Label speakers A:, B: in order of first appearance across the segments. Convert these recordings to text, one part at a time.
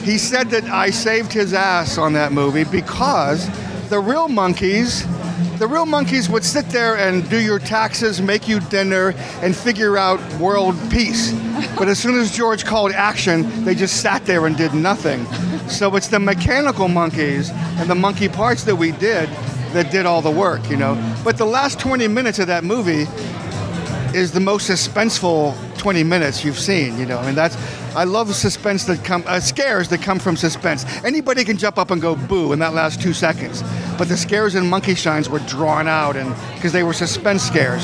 A: He said that I saved his ass on that movie because the real monkeys would sit there and do your taxes, make you dinner, and figure out world peace. But as soon as George called action, they just sat there and did nothing. So it's the mechanical monkeys and the monkey parts that we did that did all the work, you know. But the last 20 minutes of that movie is the most suspenseful 20 minutes you've seen, you know. And I love suspense that scares that come from suspense. Anybody can jump up and go boo in that last 2 seconds. But the scares in Monkey Shines were drawn out and because they were suspense scares.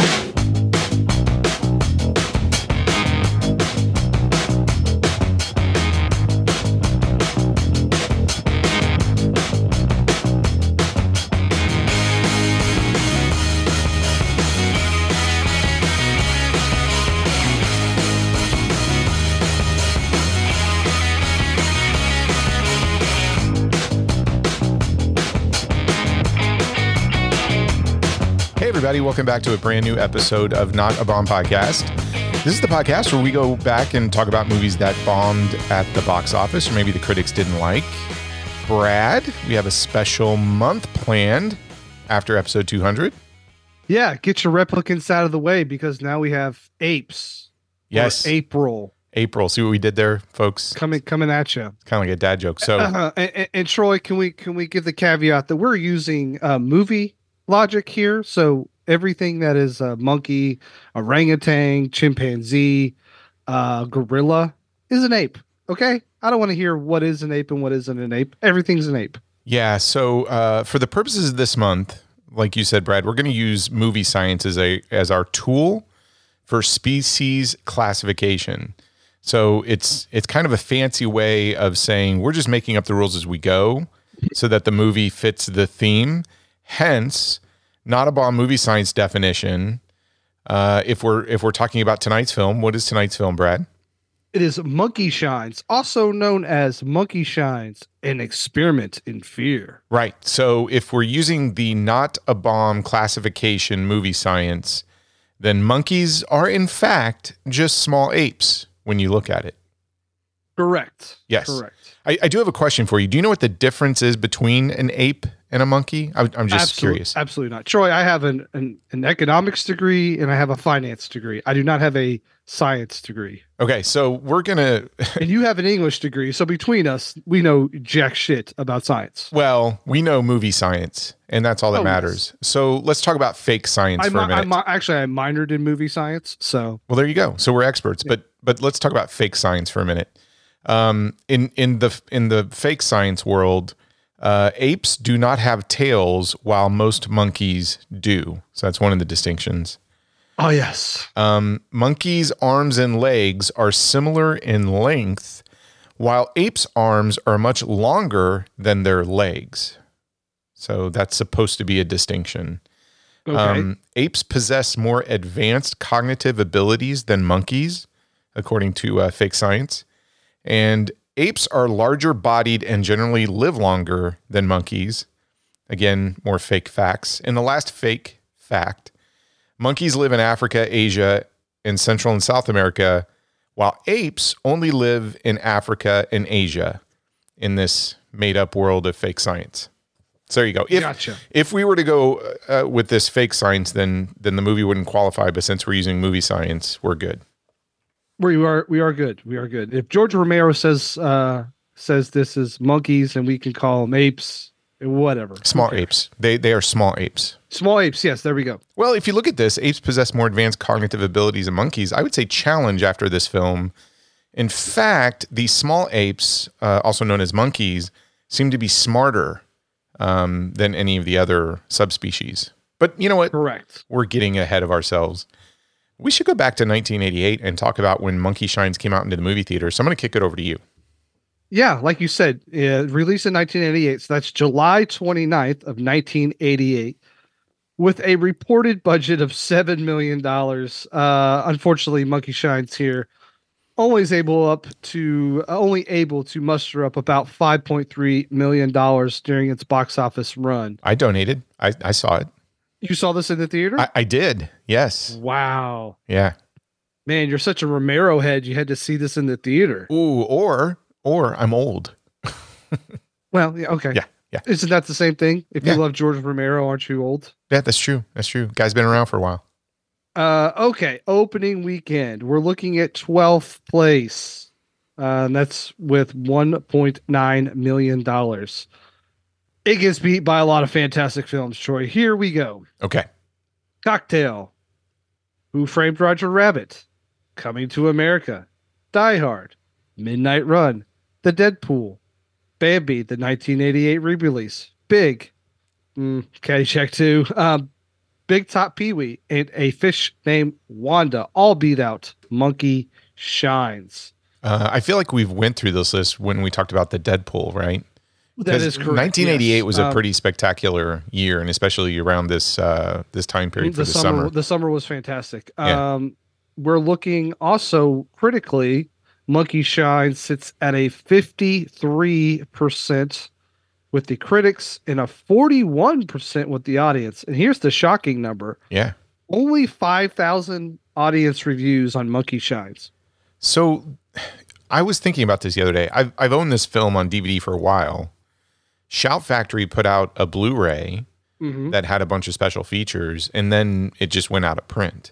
B: Everybody, welcome back to a brand new episode of Not a Bomb Podcast. This is the podcast where we go back and talk about movies that bombed at the box office or maybe the critics didn't like. Brad, we have a special month planned after episode 200.
C: Yeah, get your replicants out of the way because now we have apes.
B: Yes.
C: April.
B: See what we did there, folks?
C: Coming at you.
B: It's kind of like a dad joke. So,
C: and Troy, can we give the caveat that we're using movie logic here? So everything that is a monkey, orangutan, chimpanzee, gorilla is an ape. Okay, I don't want to hear what is an ape and what isn't an ape. Everything's an ape.
B: Yeah. So for the purposes of this month, like you said, Brad, we're going to use movie science as our tool for species classification. So it's kind of a fancy way of saying we're just making up the rules as we go, so that the movie fits the theme. Hence, Not a Bomb movie science definition. If we're talking about tonight's film, what is tonight's film, Brad?
C: It is Monkey Shines, also known as Monkey Shines, an experiment in fear.
B: Right. So if we're using the Not a Bomb classification movie science, then monkeys are in fact just small apes when you look at it.
C: Correct.
B: Yes.
C: Correct.
B: I do have a question for you. Do you know what the difference is between an ape and a monkey? I'm just curious.
C: Absolutely not. Troy, I have an economics degree and I have a finance degree. I do not have a science degree.
B: Okay, so we're going to...
C: And you have an English degree. So between us, we know jack shit about science.
B: Well, we know movie science, and that's all that matters. Yes. So let's talk about fake science for a minute.
C: I minored in movie science, so...
B: Well, there you go. So we're experts, yeah. But let's talk about fake science for a minute. In the fake science world, apes do not have tails while most monkeys do. So that's one of the distinctions.
C: Oh, yes.
B: Monkeys' arms and legs are similar in length, while apes' arms are much longer than their legs. So that's supposed to be a distinction.
C: Okay.
B: Apes possess more advanced cognitive abilities than monkeys, according to fake science. And apes are larger bodied and generally live longer than monkeys. Again, more fake facts. In the last fake fact, monkeys live in Africa, Asia, and Central and South America, while apes only live in Africa and Asia in this made-up world of fake science. So there you go.
C: Gotcha.
B: If we were to go with this fake science, then the movie wouldn't qualify, but since we're using movie science, we're good.
C: We are good. We are good. If George Romero says this is monkeys and we can call them apes, whatever.
B: Small apes. They are small apes.
C: Small apes. Yes, there we go.
B: Well, if you look at this, apes possess more advanced cognitive abilities than monkeys. I would say challenge after this film. In fact, these small apes, also known as monkeys, seem to be smarter than any of the other subspecies. But you know what?
C: Correct.
B: We're getting ahead of ourselves. We should go back to 1988 and talk about when Monkey Shines came out into the movie theater. So I'm going to kick it over to you.
C: Yeah, like you said, released in 1988. So that's July 29th of 1988 with a reported budget of $7 million. Unfortunately, Monkey Shines here only able to muster up about $5.3 million during its box office run.
B: I donated. I saw it.
C: You saw this in the theater?
B: I did. Yes.
C: Wow.
B: Yeah.
C: Man, you're such a Romero head. You had to see this in the theater.
B: Ooh, or or I'm old.
C: Well, yeah, okay.
B: Yeah.
C: Isn't that the same thing? If you
B: Yeah.
C: love George Romero, aren't you old?
B: Yeah, that's true. That's true. Guy's been around for a while.
C: Okay. Opening weekend. We're looking at 12th place. That's with $1.9 million. It gets beat by a lot of fantastic films, Troy. Here we go.
B: Okay.
C: Cocktail. Who Framed Roger Rabbit? Coming to America. Die Hard. Midnight Run. The Deadpool. Bambi, the 1988 re-release. Big. Caddyshack 2. Big Top Pee-wee. And A Fish Named Wanda. All beat out Monkey Shines.
B: I feel like we've went through this list when we talked about the Deadpool, right?
C: That is correct.
B: 1988
C: yes.
B: was a pretty spectacular year, and especially around this this time period for the summer.
C: The summer was fantastic.
B: Yeah.
C: We're looking also critically. Monkey Shine sits at a 53% with the critics and a 41% with the audience. And here's the shocking number.
B: Yeah.
C: Only 5,000 audience reviews on Monkey Shines.
B: So I was thinking about this the other day. I've owned this film on DVD for a while. Shout Factory put out a Blu-ray that had a bunch of special features, and then it just went out of print.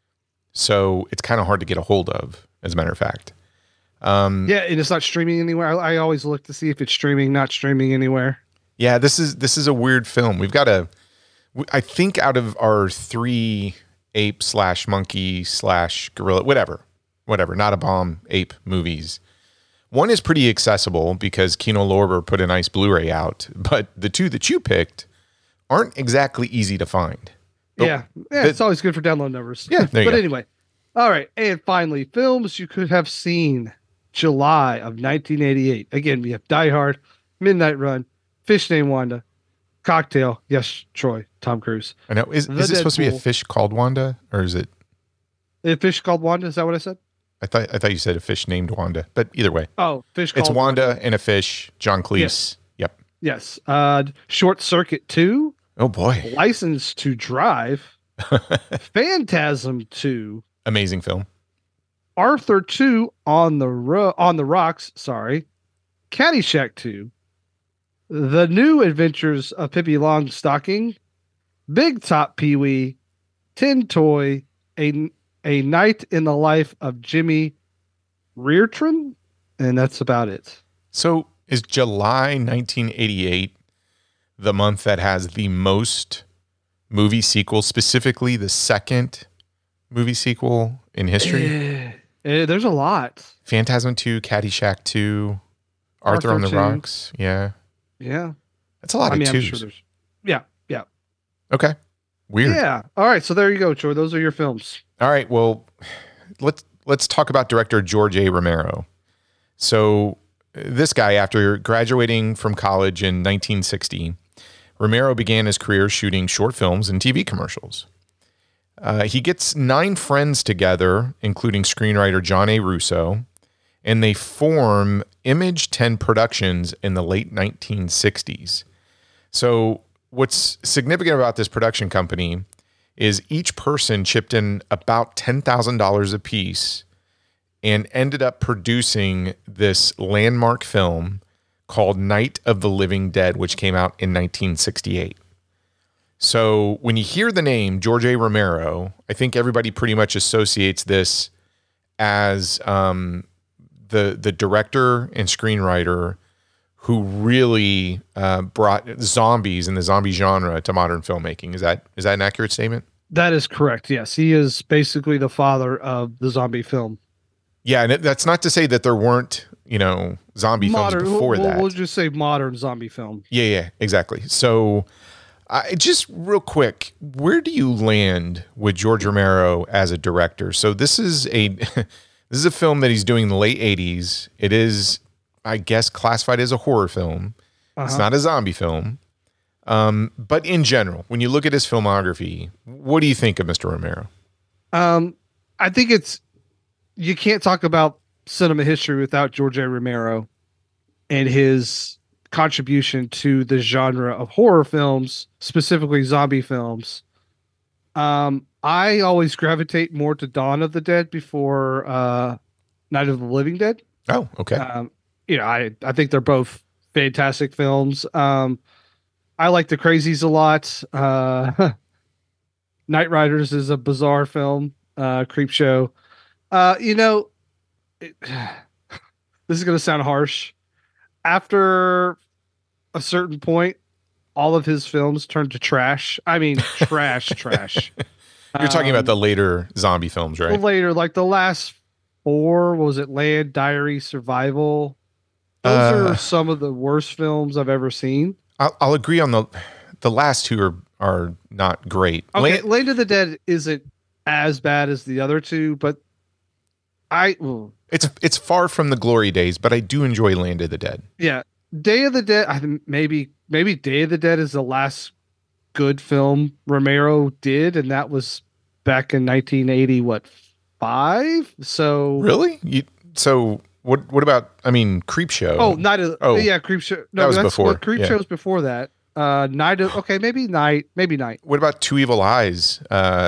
B: So it's kind of hard to get a hold of, as a matter of fact.
C: Yeah, and it's not streaming anywhere. I always look to see if it's streaming, not streaming anywhere.
B: Yeah, this is a weird film. We've got I think out of our 3 ape / monkey / gorilla, whatever, not a bomb ape movies, one is pretty accessible because Kino Lorber put a nice Blu-ray out, but the 2 that you picked aren't exactly easy to find.
C: Yeah, it's always good for download numbers.
B: Yeah, there you
C: but
B: go.
C: Anyway, all right, and finally, films you could have seen July of 1988. Again, we have Die Hard, Midnight Run, Fish Named Wanda, Cocktail. Yes, Troy, Tom Cruise.
B: I know. Is it supposed to be a fish called Wanda, or is it
C: a fish called Wanda? Is that what I said?
B: I thought you said a fish named Wanda, but either way.
C: Oh, fish called
B: It's Wanda and a fish. John Cleese.
C: Yes.
B: Yep.
C: Yes. Short Circuit 2.
B: Oh boy.
C: License to Drive. Phantasm 2.
B: Amazing film.
C: Arthur 2 on the Rocks, sorry. Caddyshack 2. The New Adventures of Pippi Longstocking. Big Top Pee-wee. Tin Toy. A Night in the Life of Jimmy Reartron, and that's about it.
B: So is July 1988 the month that has the most movie sequels, specifically the second movie sequel in history?
C: There's a lot.
B: Phantasm 2, Caddyshack 2, Arthur on the
C: 2.
B: Rocks. Yeah.
C: Yeah.
B: That's a lot of twos.
C: I'm sure there's... Yeah.
B: Okay. Weird.
C: Yeah. All right. So there you go, Troy. Those are your films.
B: All right. Well, let's talk about director George A. Romero. So this guy, after graduating from college in 1960, Romero began his career shooting short films and TV commercials. He gets 9 friends together, including screenwriter John A. Russo, and they form Image 10 Productions in the late 1960s. So what's significant about this production company is each person chipped in about $10,000 a piece and ended up producing this landmark film called Night of the Living Dead, which came out in 1968. So when you hear the name George A. Romero, I think everybody pretty much associates this as the director and screenwriter who really brought zombies and the zombie genre to modern filmmaking. Is that an accurate statement?
C: That is correct. Yes, he is basically the father of the zombie film.
B: Yeah, and that's not to say that there weren't, zombie films before that.
C: We'll just say modern zombie film.
B: Yeah, exactly. So just real quick, where do you land with George Romero as a director? So this is a film that he's doing in the late 80s. It is, I guess, classified as a horror film. It's not a zombie film. But in general, when you look at his filmography, what do you think of Mr. Romero?
C: I think you can't talk about cinema history without George A. Romero and his contribution to the genre of horror films, specifically zombie films. I always gravitate more to Dawn of the Dead before Night of the Living Dead.
B: Oh, okay.
C: I think they're both fantastic films. I like The Crazies a lot. Night Riders is a bizarre film. Creep Show. It, this is going to sound harsh. After a certain point, all of his films turned to trash. I mean, trash.
B: You're talking about the later zombie films, right?
C: Later, like the last four, what was it? Land, Diary, Survival. Those are some of the worst films I've ever seen.
B: I'll agree on the last two are not great.
C: Okay, Land of the Dead isn't as bad as the other two, but
B: it's far from the glory days, but I do enjoy Land of the Dead.
C: Yeah, Day of the Dead. I think maybe Day of the Dead is the last good film Romero did, and that was back in 1980. What, 5? So
B: really, so what about? I mean, Creep Show.
C: Yeah, Creep Show. No,
B: that was before.
C: Creep Show's before that. Maybe Night.
B: What about Two Evil Eyes?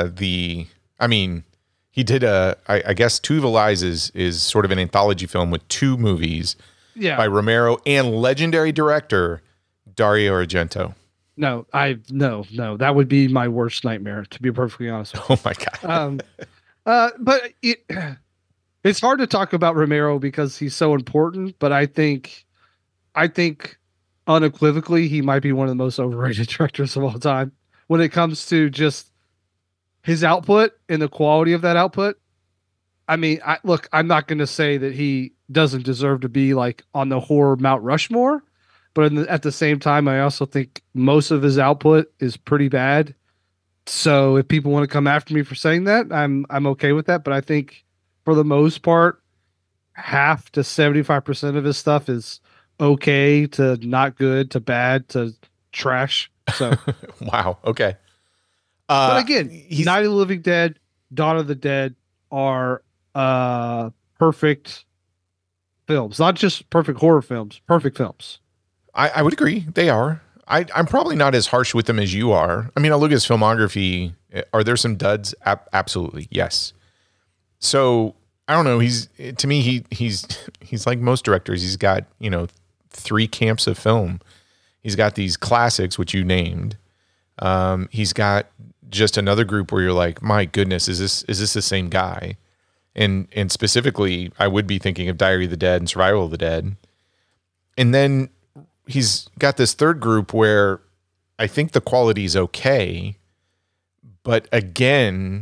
B: He did I guess Two Evil Eyes is sort of an anthology film with 2 movies by Romero and legendary director Dario Argento.
C: No, that would be my worst nightmare, to be perfectly honest with you.
B: Oh my God.
C: But it's hard to talk about Romero because he's so important, but I think unequivocally he might be one of the most overrated directors of all time when it comes to just his output and the quality of that output. I mean, I'm not going to say that he doesn't deserve to be like on the horror Mount Rushmore, but at the same time, I also think most of his output is pretty bad. So if people want to come after me for saying that, I'm okay with that. But I think for the most part, half to 75% of his stuff is okay to not good to bad to trash. So
B: wow. Okay.
C: But again, Night of the Living Dead, Dawn of the Dead are perfect films, not just perfect horror films, perfect films.
B: I would agree. They are. I'm probably not as harsh with them as you are. I mean, I look at his filmography. Are there some duds? Absolutely. Yes. So I don't know. He's like most directors. He's got, 3 camps of film. He's got these classics, which you named. He's got just another group where you're like, my goodness, is this the same guy? And specifically, I would be thinking of Diary of the Dead and Survival of the Dead. And then he's got this third group where I think the quality is okay, but again,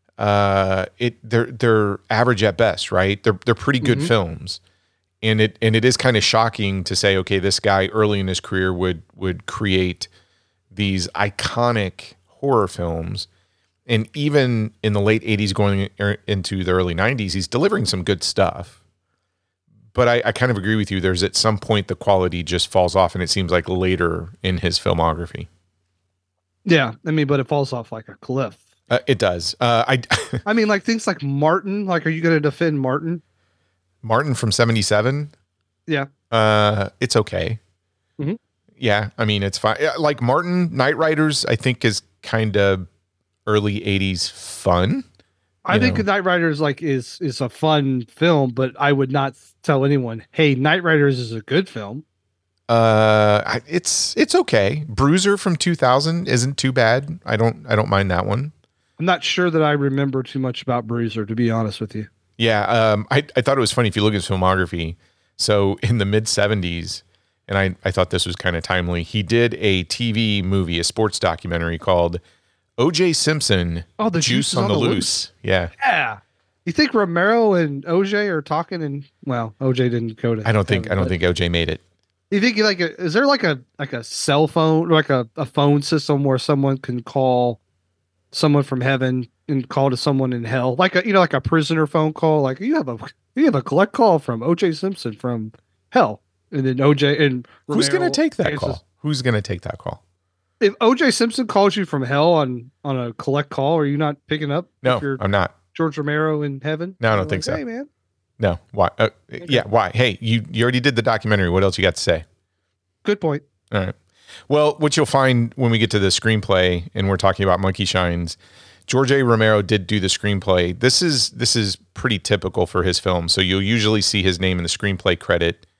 B: they're average at best, right? They're pretty good films. And it is kind of shocking to say, okay, this guy early in his career would create these iconic horror films. And even in the late 80s going into the early 90s, he's delivering some good stuff. But I kind of agree with you. There's at some point the quality just falls off, and it seems like later in his filmography.
C: Yeah, I mean, but it falls off like a cliff.
B: It does. I
C: mean, like things like Martin. Like, are you going to defend Martin?
B: Martin from 77?
C: Yeah.
B: It's okay.
C: Mm-hmm.
B: Yeah, I mean, it's fine. Like Martin, Night Riders, I think is kind of early 80s fun.
C: I think Night Riders is a fun film, but I would not tell anyone, hey, Night Riders is a good film.
B: It's okay. Bruiser from 2000 isn't too bad. I don't mind that one.
C: I'm not sure that I remember too much about Bruiser, to be honest with you.
B: Yeah, I thought it was funny if you look at his filmography. So in the mid 70s, and I thought this was kind of timely, he did a TV movie, a sports documentary called O.J. Simpson.
C: Oh, the
B: Juice on the Loose. Yeah.
C: Yeah. You think Romero and O.J. are talking? And well, O.J. didn't go to.
B: I don't think O.J. made it.
C: You think is there like a cell phone, like a phone system where someone can call someone from heaven and call to someone in hell, like a prisoner phone call? Like you have a collect call from O.J. Simpson from hell, and then O.J. and Romero.
B: Who's going to take that call? Who's going to take that call?
C: If O.J. Simpson calls you from hell on a collect call, are you not picking up?
B: No, I'm not.
C: George Romero in heaven?
B: No, I don't think so.
C: Hey, man.
B: No, why? Okay. Yeah, why? Hey, you already did the documentary. What else you got to say?
C: Good point.
B: All right. Well, what you'll find when we get to the screenplay and we're talking about Monkey Shines, George A. Romero did do the screenplay. This is pretty typical for his film. So you'll usually see his name in the screenplay credit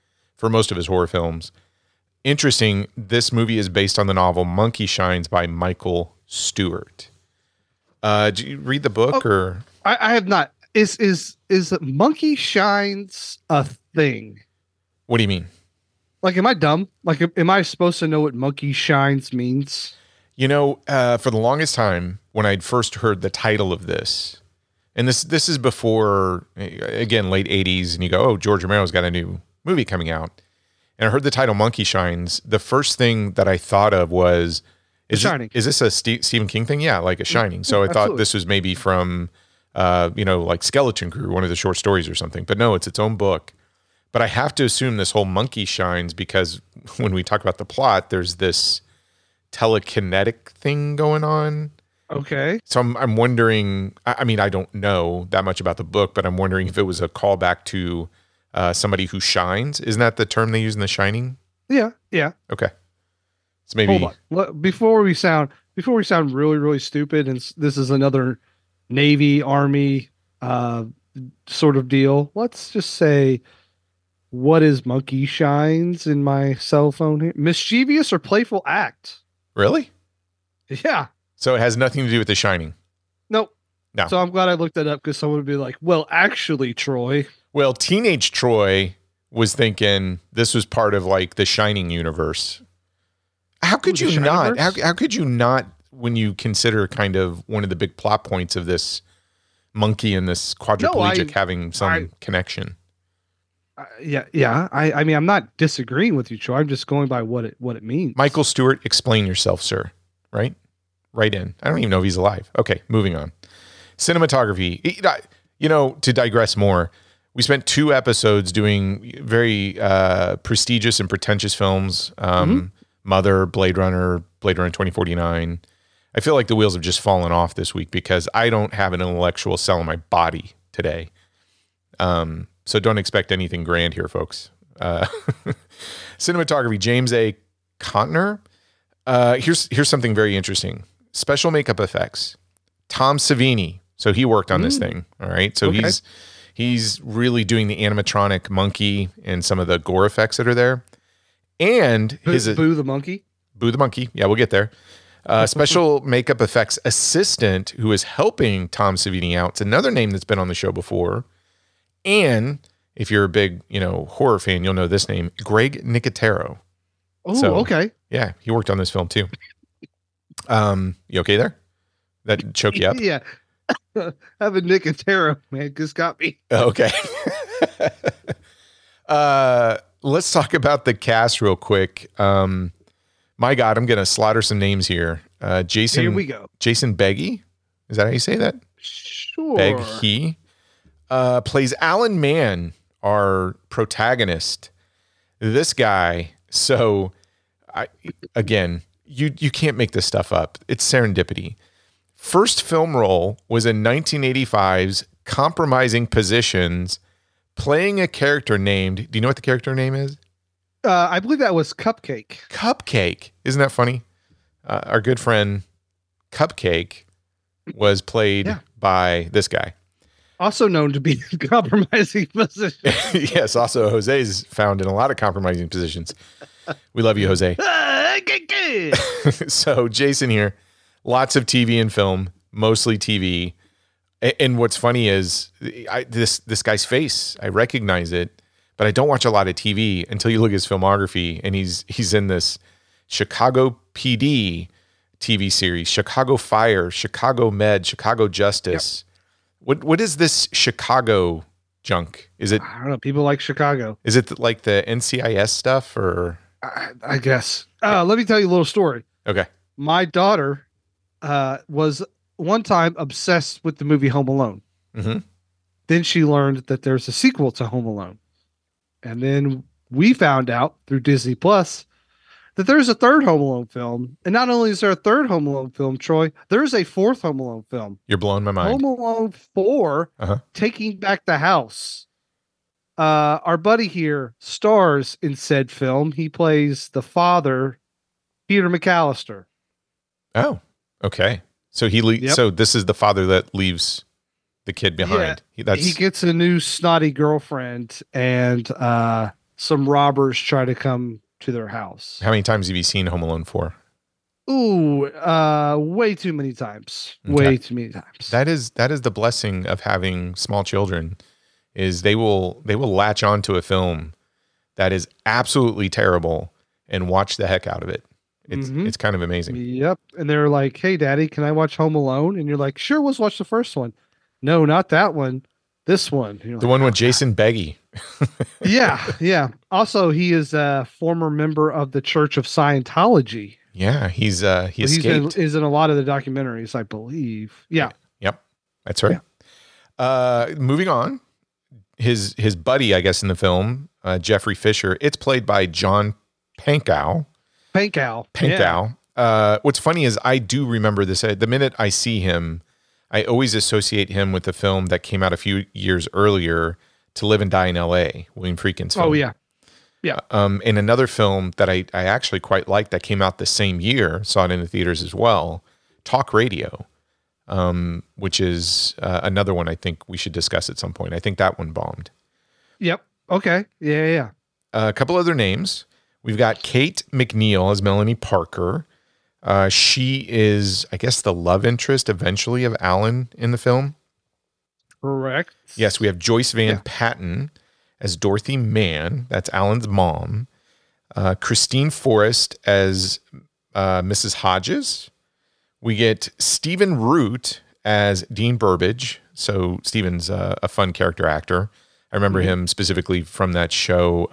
B: for most of his horror films. Interesting, this movie is based on the novel Monkey Shines by Michael Stewart. Did you read the book or?
C: I have not. Is Monkey Shines a thing?
B: What do you mean?
C: Like, am I dumb? Like, am I supposed to know what Monkey Shines means?
B: You know, for the longest time, when I'd first heard the title of this, and this is before, again, late 80s, and you go, oh, George Romero's got a new movie coming out. And I heard the title Monkey Shines. The first thing that I thought of was, is this a Stephen King thing? Yeah, like a Shining. So I thought this was maybe from, like Skeleton Crew, one of the short stories or something. But no, it's its own book. But I have to assume this whole Monkey Shines because when we talk about the plot, there's this telekinetic thing going on.
C: Okay.
B: So I'm wondering, I mean, I don't know that much about the book, but I'm wondering if it was a callback to somebody who shines. Isn't that the term they use in The Shining?
C: Yeah. Yeah.
B: Okay. So maybe
C: hold on. Before we sound really, really stupid, and this is another Navy, Army sort of deal. Let's just say, what is Monkey Shines in my cell phone here? Mischievous or playful act.
B: Really?
C: Yeah.
B: So it has nothing to do with The Shining.
C: Nope.
B: No.
C: So I'm glad I looked that up because someone would be like, well, actually, Troy.
B: Well, teenage Troy was thinking this was part of like the Shining universe. How could you not? How could you not, when you consider kind of one of the big plot points of this monkey and this quadriplegic having some connection?
C: Yeah. I mean, I'm not disagreeing with you, Troy. I'm just going by what it means.
B: Michael Stewart, explain yourself, sir. Right in. I don't even know if he's alive. Okay, moving on. Cinematography. To digress more, we spent 2 episodes doing very prestigious and pretentious films. Mother, Blade Runner 2049. I feel like the wheels have just fallen off this week because I don't have an intellectual cell in my body today. So don't expect anything grand here, folks. Cinematography, James A. Contner. Here's something very interesting. Special makeup effects, Tom Savini. So he worked on this thing. All right. So he's really doing the animatronic monkey and some of the gore effects that are there. And
C: Boo the monkey.
B: Boo the monkey. Yeah, we'll get there. Special makeup effects assistant who is helping Tom Savini out. It's another name that's been on the show before. And if you're a big, horror fan, you'll know this name, Greg Nicotero.
C: Oh, okay.
B: Yeah, he worked on this film too. You okay there? That choke you up?
C: Yeah. Having Nicotero, man, just got me.
B: Okay. Let's talk about the cast real quick. My God, I'm going to slaughter some names here. Jason.
C: Here we go.
B: Jason Beggy. Is that how you say that?
C: Sure.
B: Beggy. Plays Alan Mann, our protagonist. This guy. So, you can't make this stuff up. It's serendipity. First film role was in 1985's Compromising Positions, playing a character named, do you know what the character name is?
C: I believe that was Cupcake.
B: Cupcake. Isn't that funny? Our good friend Cupcake was played by this guy.
C: Also known to be in compromising positions.
B: Yes, also Jose's found in a lot of compromising positions. We love you, Jose. So Jason here, lots of TV and film, mostly TV. And what's funny is this guy's face, I recognize it, but I don't watch a lot of TV until you look at his filmography, and he's in this Chicago PD TV series, Chicago Fire, Chicago Med, Chicago Justice. Yep. What is this Chicago junk? Is it?
C: I don't know. People like Chicago.
B: Is it like the NCIS stuff or?
C: I guess. Let me tell you a little story.
B: Okay.
C: My daughter was one time obsessed with the movie Home Alone.
B: Mm-hmm.
C: Then she learned that there's a sequel to Home Alone. And then we found out through Disney Plus that there's a third Home Alone film. And not only is there a third Home Alone film, Troy, there's a fourth Home Alone film.
B: You're blowing my mind.
C: Home Alone 4, Taking Back the House. Our buddy here stars in said film. He plays the father, Peter McAllister.
B: Oh, okay. So so this is the father that leaves the kid behind.
C: Yeah, he gets a new snotty girlfriend, and some robbers try to come to their house.
B: How many times have you seen Home Alone 4?
C: Ooh, way too many times.
B: Okay.
C: Way too many times.
B: That is the blessing of having small children, is they will latch onto a film that is absolutely terrible and watch the heck out of it. It's kind of amazing.
C: Yep. And they're like, "Hey, Daddy, can I watch Home Alone?" And you're like, "Sure, let's watch the first one." No, not that one. This one.
B: The one with Jason Beggy.
C: Yeah. Also, he is a former member of the Church of Scientology.
B: Yeah, he escaped.
C: He's in a lot of the documentaries, I believe. Yeah.
B: Yep. That's right. Yeah. Moving on. His buddy, I guess, in the film, Jeffrey Fisher, it's played by John Pankow.
C: Pankow.
B: Yeah. What's funny is I do remember this. The minute I see him, I always associate him with the film that came out a few years earlier, To Live and Die in L.A., William Friedkin's film.
C: Oh, yeah. Yeah.
B: In another film that I actually quite liked that came out the same year, saw it in the theaters as well, Talk Radio, which is another one I think we should discuss at some point. I think that one bombed.
C: Yep. Okay. Yeah.
B: A couple other names. We've got Kate McNeil as Melanie Parker. She is, I guess, the love interest eventually of Alan in the film.
C: Correct.
B: Yes, we have Joyce Van Patten as Dorothy Mann. That's Alan's mom. Christine Forrest as Mrs. Hodges. We get Stephen Root as Dean Burbage. So Stephen's a fun character actor. I remember him specifically from that show.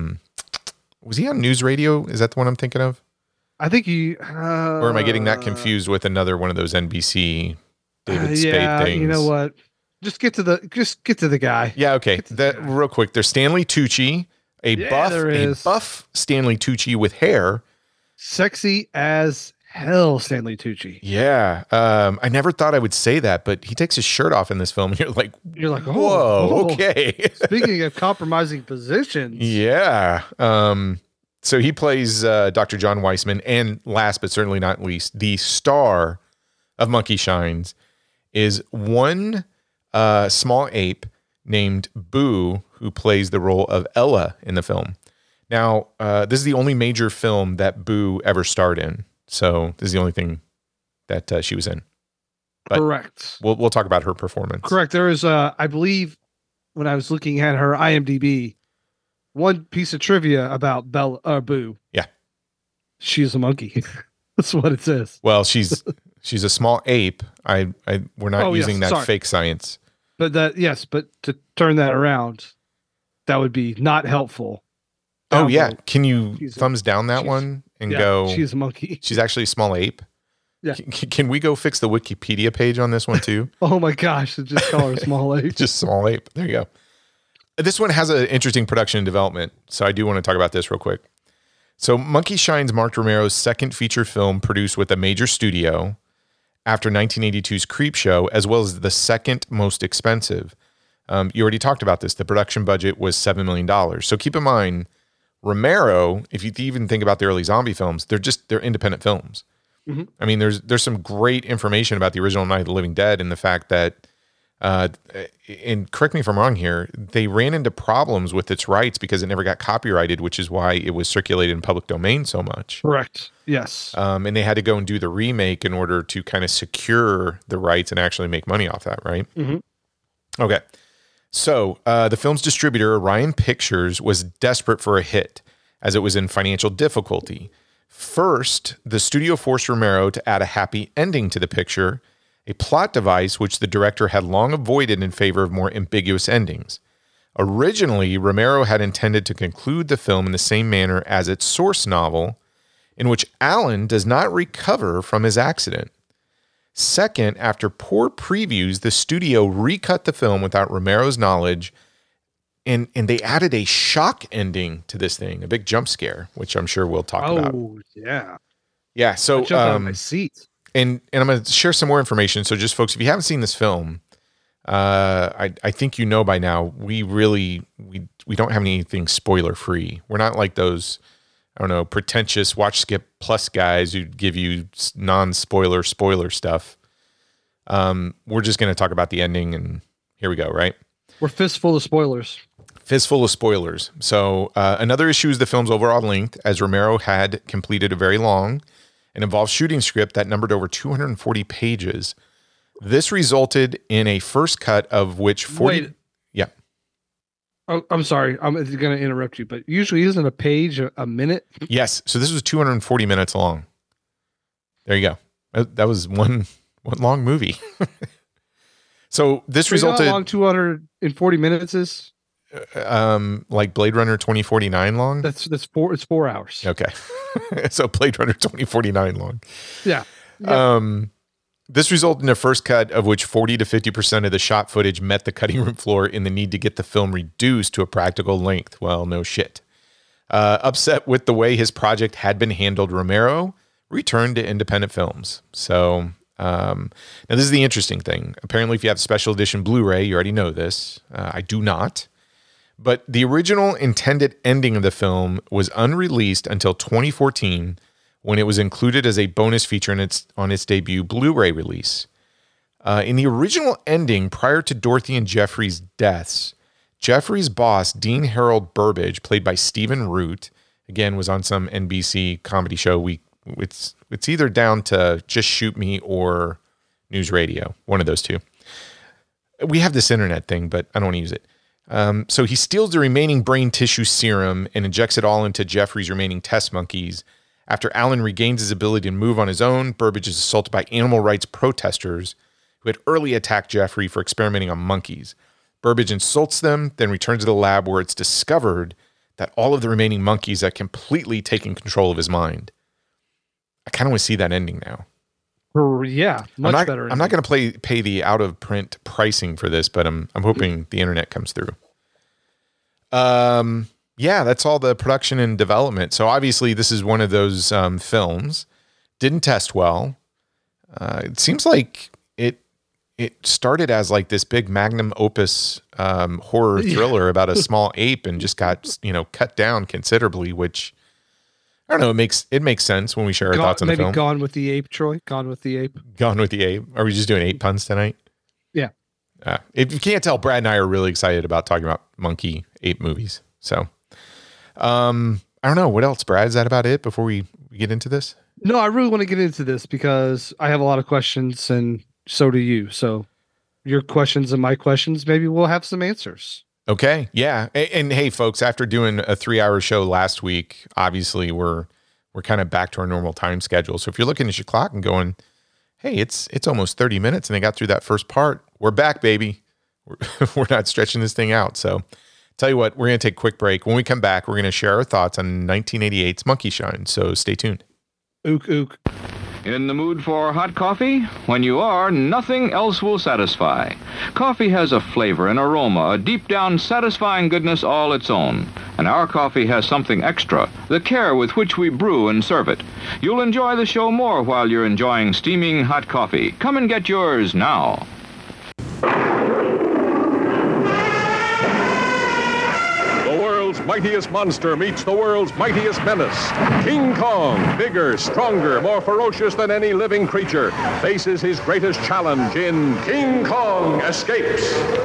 B: Was he on News Radio? Is that the one I'm thinking of?
C: I think he...
B: or am I getting that confused with another one of those NBC David Spade things?
C: You know what? Just get to the guy.
B: Yeah, okay. Real quick, there's Stanley Tucci, a buff Stanley Tucci with hair.
C: Sexy as hell, Stanley Tucci.
B: Yeah. I never thought I would say that, but he takes his shirt off in this film. And you're like,
C: whoa,
B: okay.
C: Speaking of compromising positions.
B: Yeah. So he plays Dr. John Weissman, and last but certainly not least, the star of Monkey Shines is one small ape named Boo, who plays the role of Ella in the film. Now, this is the only major film that Boo ever starred in. So this is the only thing that she was in. But
C: correct.
B: We'll talk about her performance.
C: Correct. There is, I believe, when I was looking at her IMDb, one piece of trivia about Boo.
B: Yeah,
C: she's a monkey. That's what it says.
B: Well, she's a small ape. We're not using that fake science.
C: But to turn that around, that would be not helpful.
B: Oh yeah, can you thumbs down that one and go?
C: She's a monkey.
B: She's actually a small ape.
C: Yeah.
B: Can we go fix the Wikipedia page on this one too?
C: Oh my gosh, just call her small ape.
B: Just small ape. There you go. This one has an interesting production and development, so I do want to talk about this real quick. So Monkey Shine's Mark Romero's second feature film produced with a major studio after 1982's Creepshow, as well as the second most expensive. You already talked about this. The production budget was $7 million. So keep in mind, Romero, if you even think about the early zombie films, they're independent films. Mm-hmm. I mean, there's some great information about the original Night of the Living Dead and the fact that, and correct me if I'm wrong here, they ran into problems with its rights because it never got copyrighted, which is why it was circulated in public domain so much.
C: Correct. Yes.
B: And they had to go and do the remake in order to kind of secure the rights and actually make money off that, right?
C: Mm-hmm.
B: Okay. So the film's distributor, Orion Pictures, was desperate for a hit as it was in financial difficulty. First, the studio forced Romero to add a happy ending to the picture, a plot device which the director had long avoided in favor of more ambiguous endings. Originally, Romero had intended to conclude the film in the same manner as its source novel, in which Alan does not recover from his accident. Second, after poor previews, the studio recut the film without Romero's knowledge, and they added a shock ending to this thing, a big jump scare, which I'm sure we'll talk about.
C: Oh, yeah.
B: Yeah, so
C: I jumped out of my seat.
B: And I'm going to share some more information. So just folks, if you haven't seen this film, I think you know by now, we don't have anything spoiler free. We're not like those, I don't know, pretentious Watch Skip Plus guys who give you non-spoiler spoiler stuff. We're just going to talk about the ending, and here we go, right?
C: We're fistful of spoilers.
B: Fistful of spoilers. So another issue is the film's overall length, as Romero had completed a very long and involved shooting script that numbered over 240 pages. This resulted in a first cut of which 40...
C: Wait.
B: Yeah.
C: Oh, I'm sorry. I'm going to interrupt you, but usually isn't a page a minute?
B: Yes. So this was 240 minutes long. There you go. That was one long movie. So this resulted...
C: How long 240 minutes is?
B: Like Blade Runner 2049 long?
C: It's 4 hours.
B: Okay. So Blade Runner 2049 long.
C: Yeah.
B: This resulted in a first cut of which 40 to 50% of the shot footage met the cutting room floor in the need to get the film reduced to a practical length. Well, no shit. Upset with the way his project had been handled, Romero returned to independent films. So now this is the interesting thing. Apparently, if you have special edition Blu-ray, you already know this. I do not. But the original intended ending of the film was unreleased until 2014, when it was included as a bonus feature on its debut Blu-ray release. In the original ending, prior to Dorothy and Jeffrey's deaths, Jeffrey's boss, Dean Harold Burbage, played by Stephen Root, again, was on some NBC comedy show. It's either down to Just Shoot Me or News Radio, one of those two. We have this internet thing, but I don't want to use it. So he steals the remaining brain tissue serum and injects it all into Jeffrey's remaining test monkeys. After Alan regains his ability to move on his own, Burbage is assaulted by animal rights protesters who had early attacked Jeffrey for experimenting on monkeys. Burbage insults them, then returns to the lab where it's discovered that all of the remaining monkeys had completely taken control of his mind. I kind of want to see that ending now.
C: Yeah, much better.
B: I'm not going to pay the out-of-print pricing for this, but I'm hoping the internet comes through. Yeah, that's all the production and development. So obviously this is one of those films. Didn't test well. It seems like it started as like this big magnum opus horror thriller about a small ape and just got, cut down considerably, which I don't know. It makes sense when we share our thoughts on the film.
C: Maybe Gone with the Ape, Troy. Gone with the Ape.
B: Gone with the Ape. Are we just doing ape puns tonight?
C: Yeah.
B: If you can't tell, Brad and I are really excited about talking about monkey ape movies. So, I don't know. What else, Brad? Is that about it before we get into this?
C: No, I really want to get into this because I have a lot of questions and so do you. So your questions and my questions, maybe we'll have some answers.
B: Okay. Yeah. And hey, folks, after doing a 3-hour show last week, obviously we're kind of back to our normal time schedule. So if you're looking at your clock and going, hey, it's almost 30 minutes and they got through that first part, we're back, baby. We're not stretching this thing out. So tell you what, we're going to take a quick break. When we come back, we're going to share our thoughts on 1988's Monkey Shine. So stay tuned.
C: Ook, ook.
D: In the mood for hot coffee? When you are, nothing else will satisfy. Coffee has a flavor, an aroma, a deep-down satisfying goodness all its own. And our coffee has something extra, the care with which we brew and serve it. You'll enjoy the show more while you're enjoying steaming hot coffee. Come and get yours now.
E: The world's mightiest monster meets the world's mightiest menace. King Kong, bigger, stronger, more ferocious than any living creature, faces his greatest challenge in King Kong Escapes.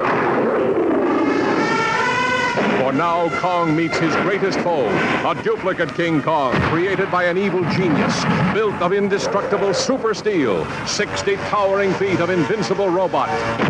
E: For now, Kong meets his greatest foe, a duplicate King Kong created by an evil genius, built of indestructible super steel, 60 towering feet of invincible robot.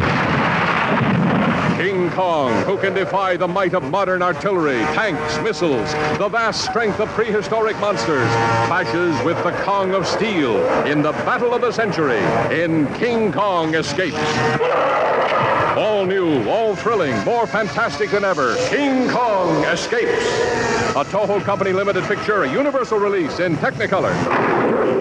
E: King Kong, who can defy the might of modern artillery, tanks, missiles, the vast strength of prehistoric monsters, clashes with the Kong of Steel in the battle of the century in King Kong Escapes. All new, all thrilling, more fantastic than ever, King Kong Escapes. A Toho Company limited picture, a universal release in Technicolor.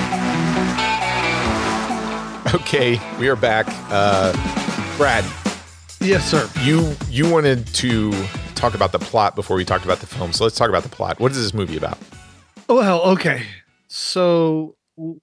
B: Okay, we are back. Brad,
C: Yes, sir.
B: You wanted to talk about the plot before we talked about the film, so let's talk about the plot. What is this movie about?
C: Well, okay. So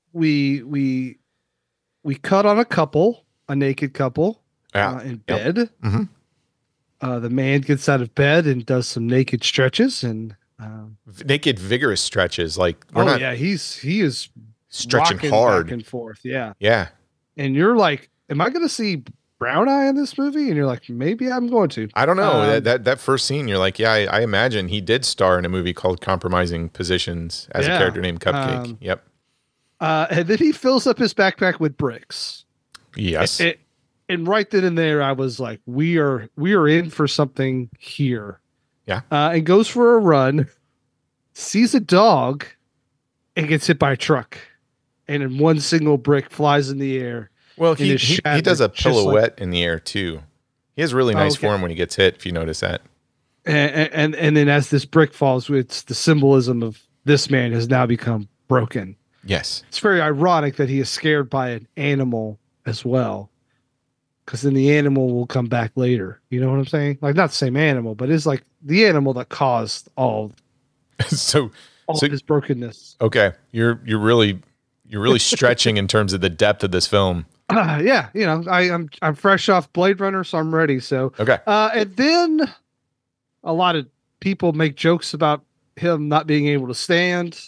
C: we cut on a naked couple in bed.
B: Yep. Mm-hmm.
C: The man gets out of bed and does some naked stretches and
B: naked vigorous stretches. Like
C: he is
B: stretching
C: rocking
B: hard
C: back and forth. Yeah.
B: Yeah.
C: And you're like, am I going to see Brown Eye in this movie? And you're like, maybe I'm going to.
B: I don't know. That first scene, you're like, yeah, I imagine he did star in a movie called Compromising Positions as a character named Cupcake. Yep.
C: And then he fills up his backpack with bricks.
B: Yes.
C: And right then and there, I was like, we are in for something here.
B: Yeah.
C: And goes for a run, sees a dog, and gets hit by a truck. And in one single brick flies in the air.
B: Well, he does a pirouette in the air too. He has really nice form when he gets hit, if you notice that.
C: And then as this brick falls, it's the symbolism of this man has now become broken.
B: Yes.
C: It's very ironic that he is scared by an animal as well. Because then the animal will come back later. You know what I'm saying? Like, not the same animal, but it's like the animal that caused all of his brokenness.
B: Okay. You're really stretching in terms of the depth of this film.
C: Yeah, I'm fresh off Blade Runner, so I'm ready. So
B: okay,
C: and then a lot of people make jokes about him not being able to stand.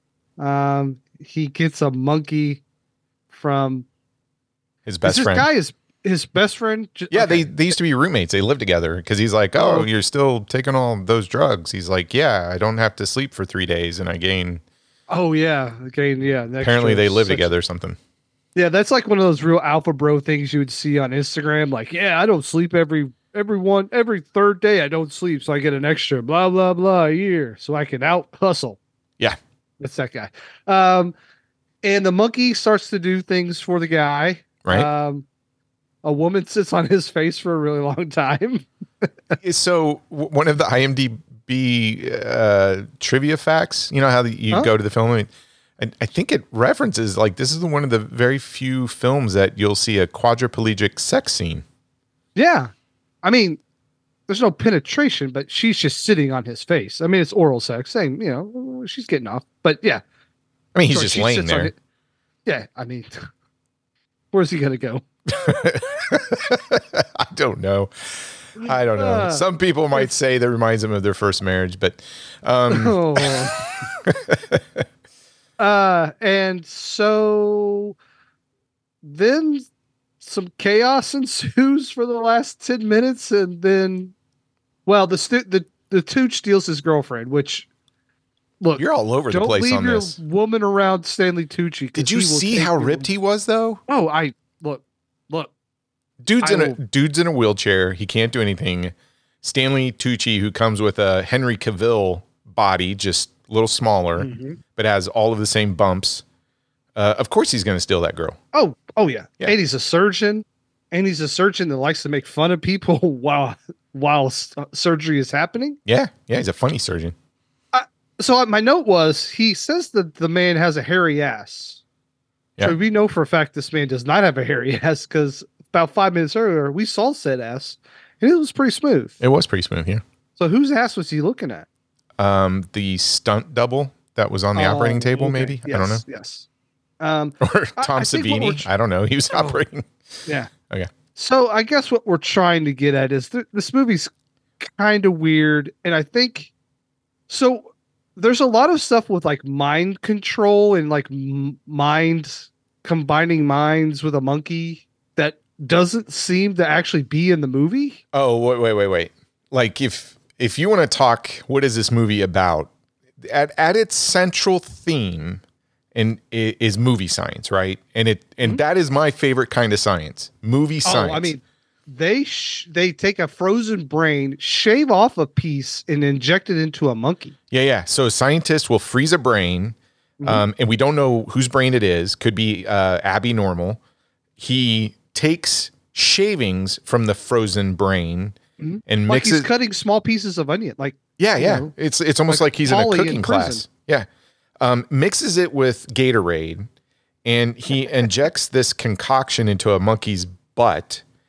C: He gets a monkey from
B: his best friend.
C: This guy is his best friend.
B: Yeah, okay. They used to be roommates. They lived together because he's like, oh, you're still taking all those drugs. He's like, yeah, I don't have to sleep for 3 days, and I gain.
C: Oh yeah, again, yeah.
B: Apparently, they live together or something.
C: Yeah, that's like one of those real alpha bro things you would see on Instagram. Like, yeah, I don't sleep every third day. I don't sleep, so I get an extra blah blah blah a year, so I can out hustle.
B: Yeah,
C: that's that guy. And the monkey starts to do things for the guy.
B: Right.
C: A woman sits on his face for a really long time.
B: So one of the IMDb trivia facts, you know how you go to the film. I think it references like this is one of the very few films that you'll see a quadriplegic sex scene.
C: Yeah. I mean, there's no penetration, but she's just sitting on his face. I mean, it's oral sex, saying, she's getting off. But yeah.
B: I mean, he's just laying there.
C: Yeah. I mean, where's he going to go?
B: I don't know. Some people might say that reminds them of their first marriage, but
C: and so then some chaos ensues for the last 10 minutes, and then, well, the Tooch steals his girlfriend, which, look,
B: you're all over the place on this.
C: Don't leave your woman around Stanley Tucci.
B: Did you see how ripped he was, though?
C: Oh, look.
B: Dude's in a wheelchair. He can't do anything. Stanley Tucci, who comes with a Henry Cavill body, just a little smaller, but has all of the same bumps. Of course he's going to steal that girl.
C: Oh yeah. And he's a surgeon. And he's a surgeon that likes to make fun of people while surgery is happening.
B: Yeah. Yeah, he's a funny surgeon.
C: So my note was, he says that the man has a hairy ass. Yeah. So we know for a fact this man does not have a hairy ass, because about 5 minutes earlier, we saw said ass, and it was pretty smooth.
B: It was pretty smooth, yeah.
C: So whose ass was he looking at?
B: The stunt double that was on the operating table, maybe?
C: Yes,
B: I don't know.
C: Yes.
B: Or Tom Savini. I don't know. He was operating.
C: Yeah.
B: Okay.
C: So I guess what we're trying to get at is this movie's kind of weird, and I think so. There's a lot of stuff with like mind control and like combining minds with a monkey that doesn't seem to actually be in the movie.
B: Oh, wait. Like if you want to talk, what is this movie about? At its central theme is movie science, right? And that is my favorite kind of science, movie science.
C: I mean, they take a frozen brain, shave off a piece, and inject it into a monkey.
B: Yeah. So scientists will freeze a brain, and we don't know whose brain it is. Could be Abby Normal. He takes shavings from the frozen brain and
C: like
B: mixes.
C: He's cutting small pieces of onion. Like
B: yeah. It's almost like he's in a cooking class. Yeah. Mixes it with Gatorade, and he injects this concoction into a monkey's butt.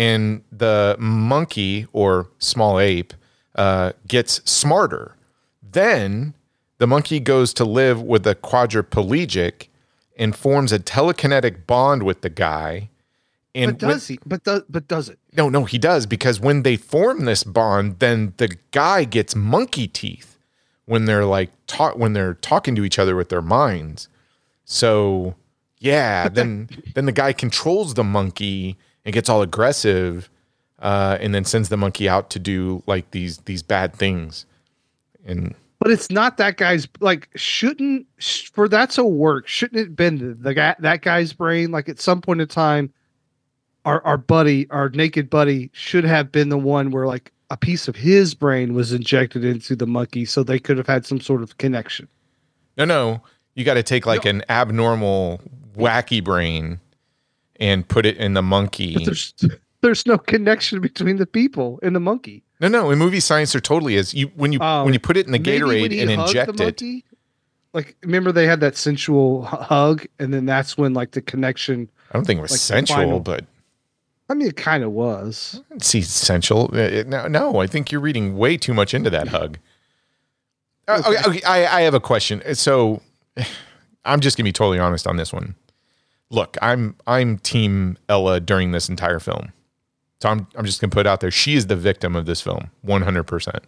B: and the monkey or small ape gets smarter. Then the monkey goes to live with a quadriplegic and forms a telekinetic bond with the guy. And
C: does it?
B: No, he does, because when they form this bond, then the guy gets monkey teeth when they're when they're talking to each other with their minds. So yeah, then the guy controls the monkey and gets all aggressive, and then sends the monkey out to do like these bad things.
C: But it's not that guy's, like, for that to work, shouldn't it have been that guy's brain? Like, at some point in time, our naked buddy should have been the one where, like, a piece of his brain was injected into the monkey so they could have had some sort of connection.
B: No, you got to take like an abnormal, wacky brain and put it in the monkey.
C: But there's no connection between the people and the monkey.
B: No. In movie science, there totally is. When you put it in the Gatorade and inject it.
C: Like, remember they had that sensual hug, and then that's when, like, the connection.
B: I don't think it was sensual, but
C: I mean, it kind of was.
B: I didn't see sensual. No, I think you're reading way too much into that hug. Okay, I have a question. So I'm just gonna be totally honest on this one. Look, I'm Team Ella during this entire film. So I'm just gonna put it out there. She is the victim of this film, 100%.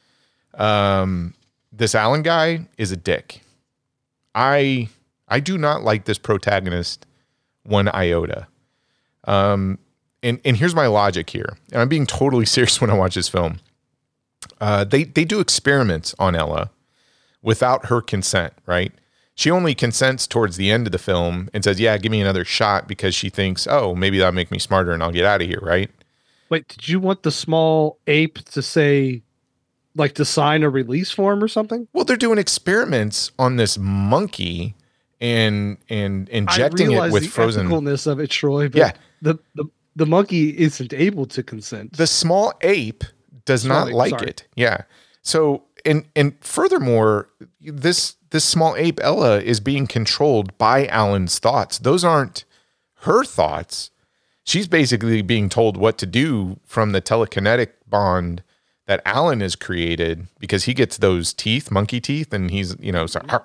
B: This Alan guy is a dick. I do not like this protagonist one iota. And here's my logic here. And I'm being totally serious when I watch this film. They do experiments on Ella without her consent, right? She only consents towards the end of the film and says, yeah, give me another shot, because she thinks, oh, maybe that'll make me smarter and I'll get out of here, right?
C: Wait, did you want the small ape to say, like, to sign a release form or something?
B: Well, they're doing experiments on this monkey and injecting it with frozen.
C: The ethicalness of it, Troy. But
B: yeah,
C: the monkey isn't able to consent.
B: The small ape does not like it. Yeah. So and furthermore, this small ape Ella is being controlled by Alan's thoughts. Those aren't her thoughts. She's basically being told what to do from the telekinetic bond that Alan has created, because he gets those teeth, monkey teeth, and he's, he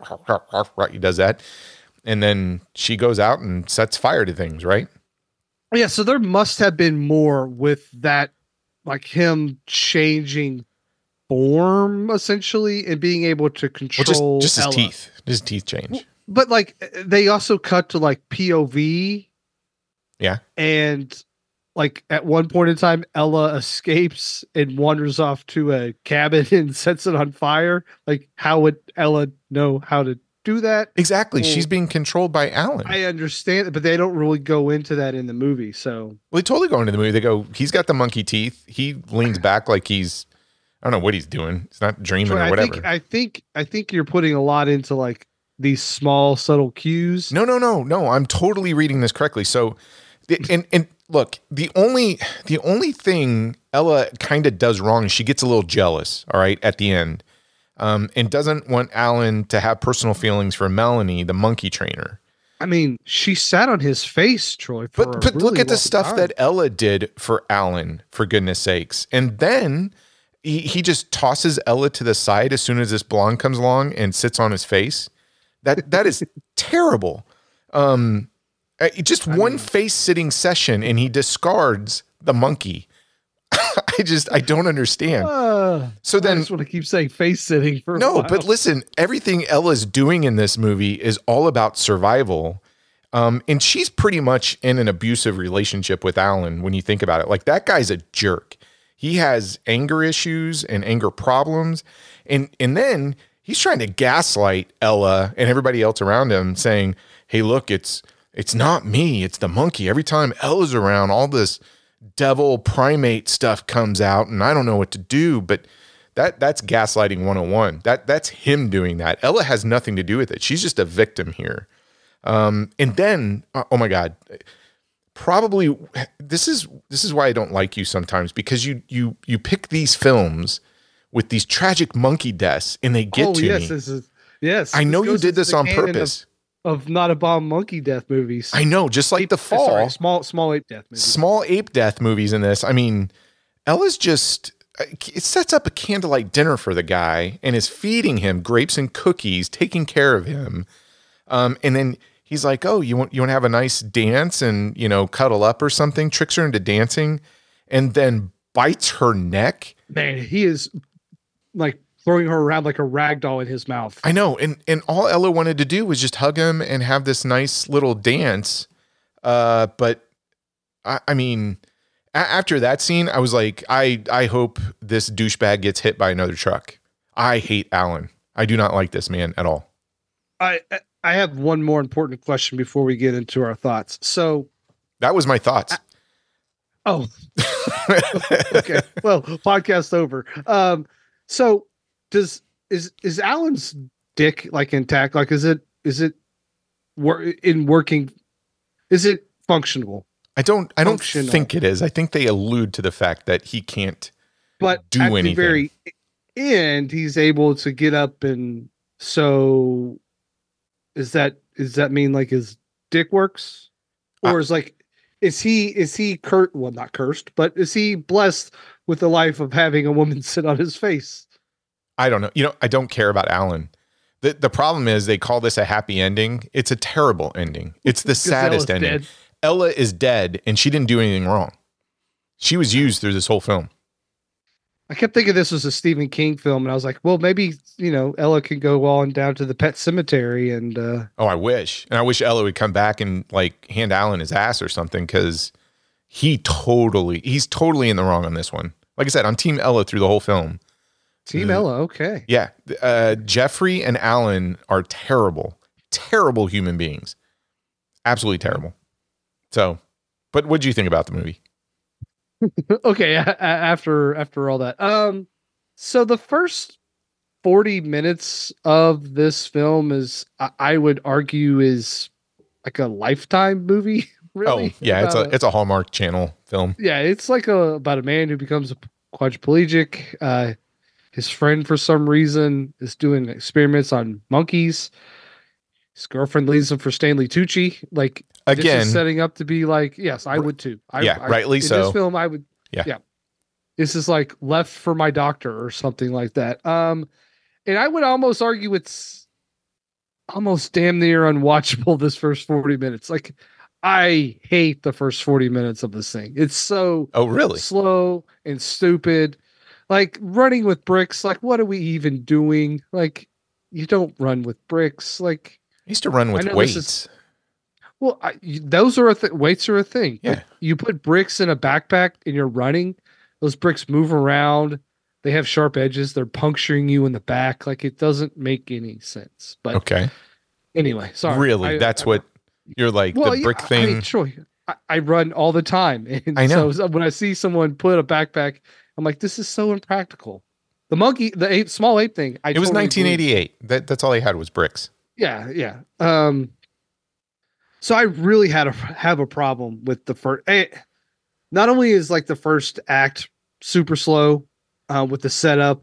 B: does that. And then she goes out and sets fire to things, right?
C: Yeah, so there must have been more with that, like him changing form, essentially, and being able to control
B: well, just his
C: Ella.
B: teeth. His teeth change.
C: But, like, they also cut to, like, POV.
B: Yeah.
C: And, like, at one point in time, Ella escapes and wanders off to a cabin and sets it on fire. Like, how would Ella know how to do that?
B: Exactly. Well, she's being controlled by Alan.
C: I understand, but they don't really go into that in the movie. So,
B: well, they totally go into the movie. They go, he's got the monkey teeth. He leans back like he's, I don't know what he's doing. He's not dreaming or whatever.
C: I think you're putting a lot into, like, these small, subtle cues.
B: No. I'm totally reading this correctly. So, and look, the only thing Ella kind of does wrong is she gets a little jealous, all right, at the end, and doesn't want Alan to have personal feelings for Melanie, the monkey trainer.
C: I mean, she sat on his face, Troy.
B: But really look at the stuff that Ella did for Alan, for goodness sakes. And then he just tosses Ella to the side as soon as this blonde comes along and sits on his face. That is terrible. Just one face sitting session and he discards the monkey. I don't understand. So then
C: I just want to keep saying face sitting for a
B: no,
C: while.
B: but listen, everything Ella's doing in this movie is all about survival. And she's pretty much in an abusive relationship with Alan when you think about it. Like, that guy's a jerk. He has anger issues and anger problems. And then he's trying to gaslight Ella and everybody else around him, saying, hey, look, it's not me, it's the monkey. Every time Ella's around, all this devil primate stuff comes out and I don't know what to do. But that's gaslighting 101. That's him doing that. Ella has nothing to do with it. She's just a victim here. And then, oh my God, probably this is why I don't like you sometimes, because you pick these films with these tragic monkey deaths and they get to me.
C: Yes.
B: I know you did this on purpose.
C: of not a bomb monkey death movies.
B: I know, just like The Fall.
C: Sorry, small ape death movies.
B: Small ape death movies in this. I mean, Ella's just, it sets up a candlelight dinner for the guy and is feeding him grapes and cookies, taking care of him. And then he's like, oh, you want to have a nice dance and, cuddle up or something, tricks her into dancing, and then bites her neck.
C: Man, he is like throwing her around like a rag doll in his mouth.
B: I know. And all Ella wanted to do was just hug him and have this nice little dance. But I mean, after that scene, I was like, I hope this douchebag gets hit by another truck. I hate Alan. I do not like this man at all.
C: I have one more important question before we get into our thoughts. So
B: that was my thoughts.
C: Okay. Well, podcast over. So is Alan's dick like intact? Like, is it working? Is it functional?
B: I don't think it is. I think they allude to the fact that he can't do anything.
C: The very end, he's able to get up, and so does that mean like his dick works, or is he not cursed, but is he blessed with the life of having a woman sit on his face?
B: I don't know. I don't care about Alan. The problem is they call this a happy ending. It's a terrible ending. It's the saddest ending. Dead. Ella is dead, and she didn't do anything wrong. She was used through this whole film.
C: I kept thinking this was a Stephen King film, and I was like, well, maybe, Ella can go on down to the pet cemetery and...
B: I wish. And I wish Ella would come back and, hand Alan his ass or something, because he's totally in the wrong on this one. Like I said, I'm Team Ella through the whole film.
C: Team Ella, okay.
B: Yeah. Jeffrey and Alan are terrible, terrible human beings. Absolutely terrible. So, but what do you think about the movie?
C: Okay, after all that. So the first 40 minutes of this film is, I would argue, is like a Lifetime movie, really.
B: Oh, yeah, it's a Hallmark Channel film.
C: Yeah, it's like about a man who becomes a quadriplegic. His friend, for some reason, is doing experiments on monkeys. His girlfriend leaves him for Stanley Tucci. Like, again, this is setting up to be like, yes, I would too.
B: Rightly so.
C: In this film, I would. Yeah. This is like Left for My Doctor or something like that. And I would almost argue it's almost damn near unwatchable, this first 40 minutes. Like, I hate the first 40 minutes of this thing. It's so slow and stupid. Like, running with bricks. Like, what are we even doing? Like, you don't run with bricks. Like,
B: I used to run with weights.
C: Those are weights are a thing.
B: Yeah.
C: Like, you put bricks in a backpack and you're running. Those bricks move around. They have sharp edges. They're puncturing you in the back. Like, it doesn't make any sense. But
B: okay.
C: Anyway, sorry.
B: Really, that's what you're like, the brick thing.
C: I mean, sure. I run all the time. And I know. So when I see someone put a backpack, I'm like, this is so impractical. The small ape thing.
B: It was 1988. That's all he had was bricks.
C: Yeah. So I really have a problem with the first. Not only is like the first act super slow with the setup.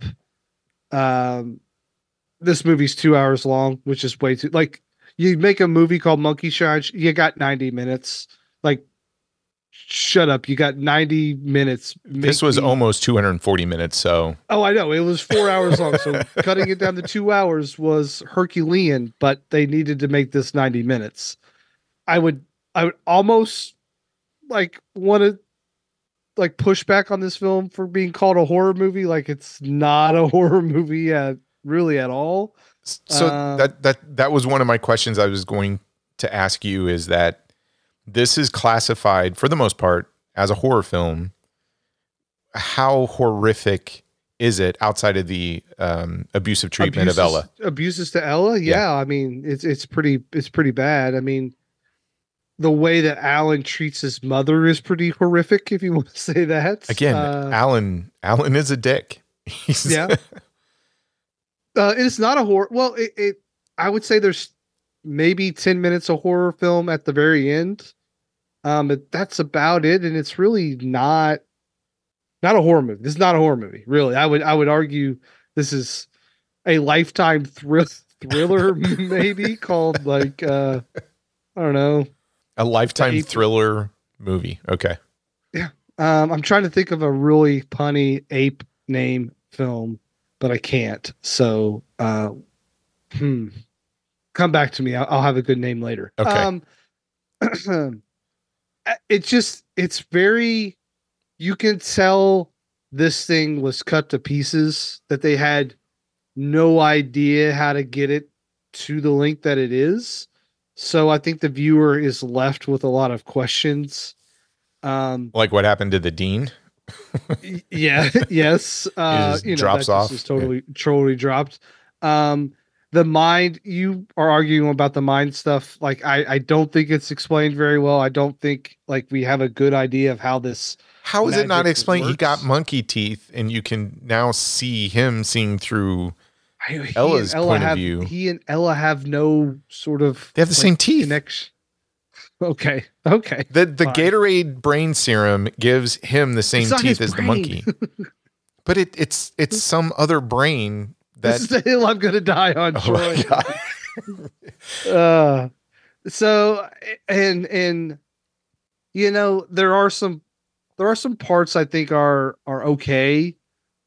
C: This movie's 2 hours long, which is way too. Like, you make a movie called Monkey Shine, you got 90 minutes. Like, shut up! You got 90 minutes.
B: This was almost 240 minutes. So.
C: Oh, I know, it was 4 hours long. So cutting it down to 2 hours was Herculean, but they needed to make this 90 minutes. I would almost like want to like push back on this film for being called a horror movie. Like, it's not a horror movie really at all.
B: So that was one of my questions I was going to ask you, is that this is classified for the most part as a horror film. How horrific is it outside of the abusive treatment of Ella?
C: Abuses to Ella? Yeah. I mean, it's pretty bad. I mean, the way that Alan treats his mother is pretty horrific, if you want to say that.
B: Again, Alan is a dick.
C: Yeah. It's not a horror. Well, I would say there's maybe 10 minutes of horror film at the very end. But that's about it. And it's really not a horror movie. This is not a horror movie, really. I would argue this is a Lifetime thriller maybe called like I don't know.
B: A Lifetime
C: Ape.
B: thriller movie. Okay.
C: Yeah. I'm trying to think of a really punny ape name film, but I can't. So come back to me. I'll have a good name later.
B: Okay.
C: It's very, you can tell this thing was cut to pieces, that they had no idea how to get it to the length that it is. So I think the viewer is left with a lot of questions.
B: Like what happened to the dean?
C: Yeah. Yes.
B: Drops off.
C: Is totally dropped. The mind, you are arguing about the mind stuff. Like, I don't think it's explained very well. I don't think like we have a good idea of how this.
B: How is it not
C: magic
B: explained? He
C: works.
B: got monkey teeth, and you can now see him seeing through
C: He and
B: Ella's
C: Ella
B: point of
C: have-
B: view.
C: He and Ella have no sort of.
B: They have the same teeth.
C: Connection. Okay.
B: The
C: Fine.
B: Gatorade brain serum gives him the same
C: It's not
B: teeth
C: his
B: as the
C: brain.
B: monkey. But it's some other brain that
C: This is the hill I'm gonna die on,
B: Oh my
C: Troy.
B: God.
C: So and you know, there are some parts I think are okay.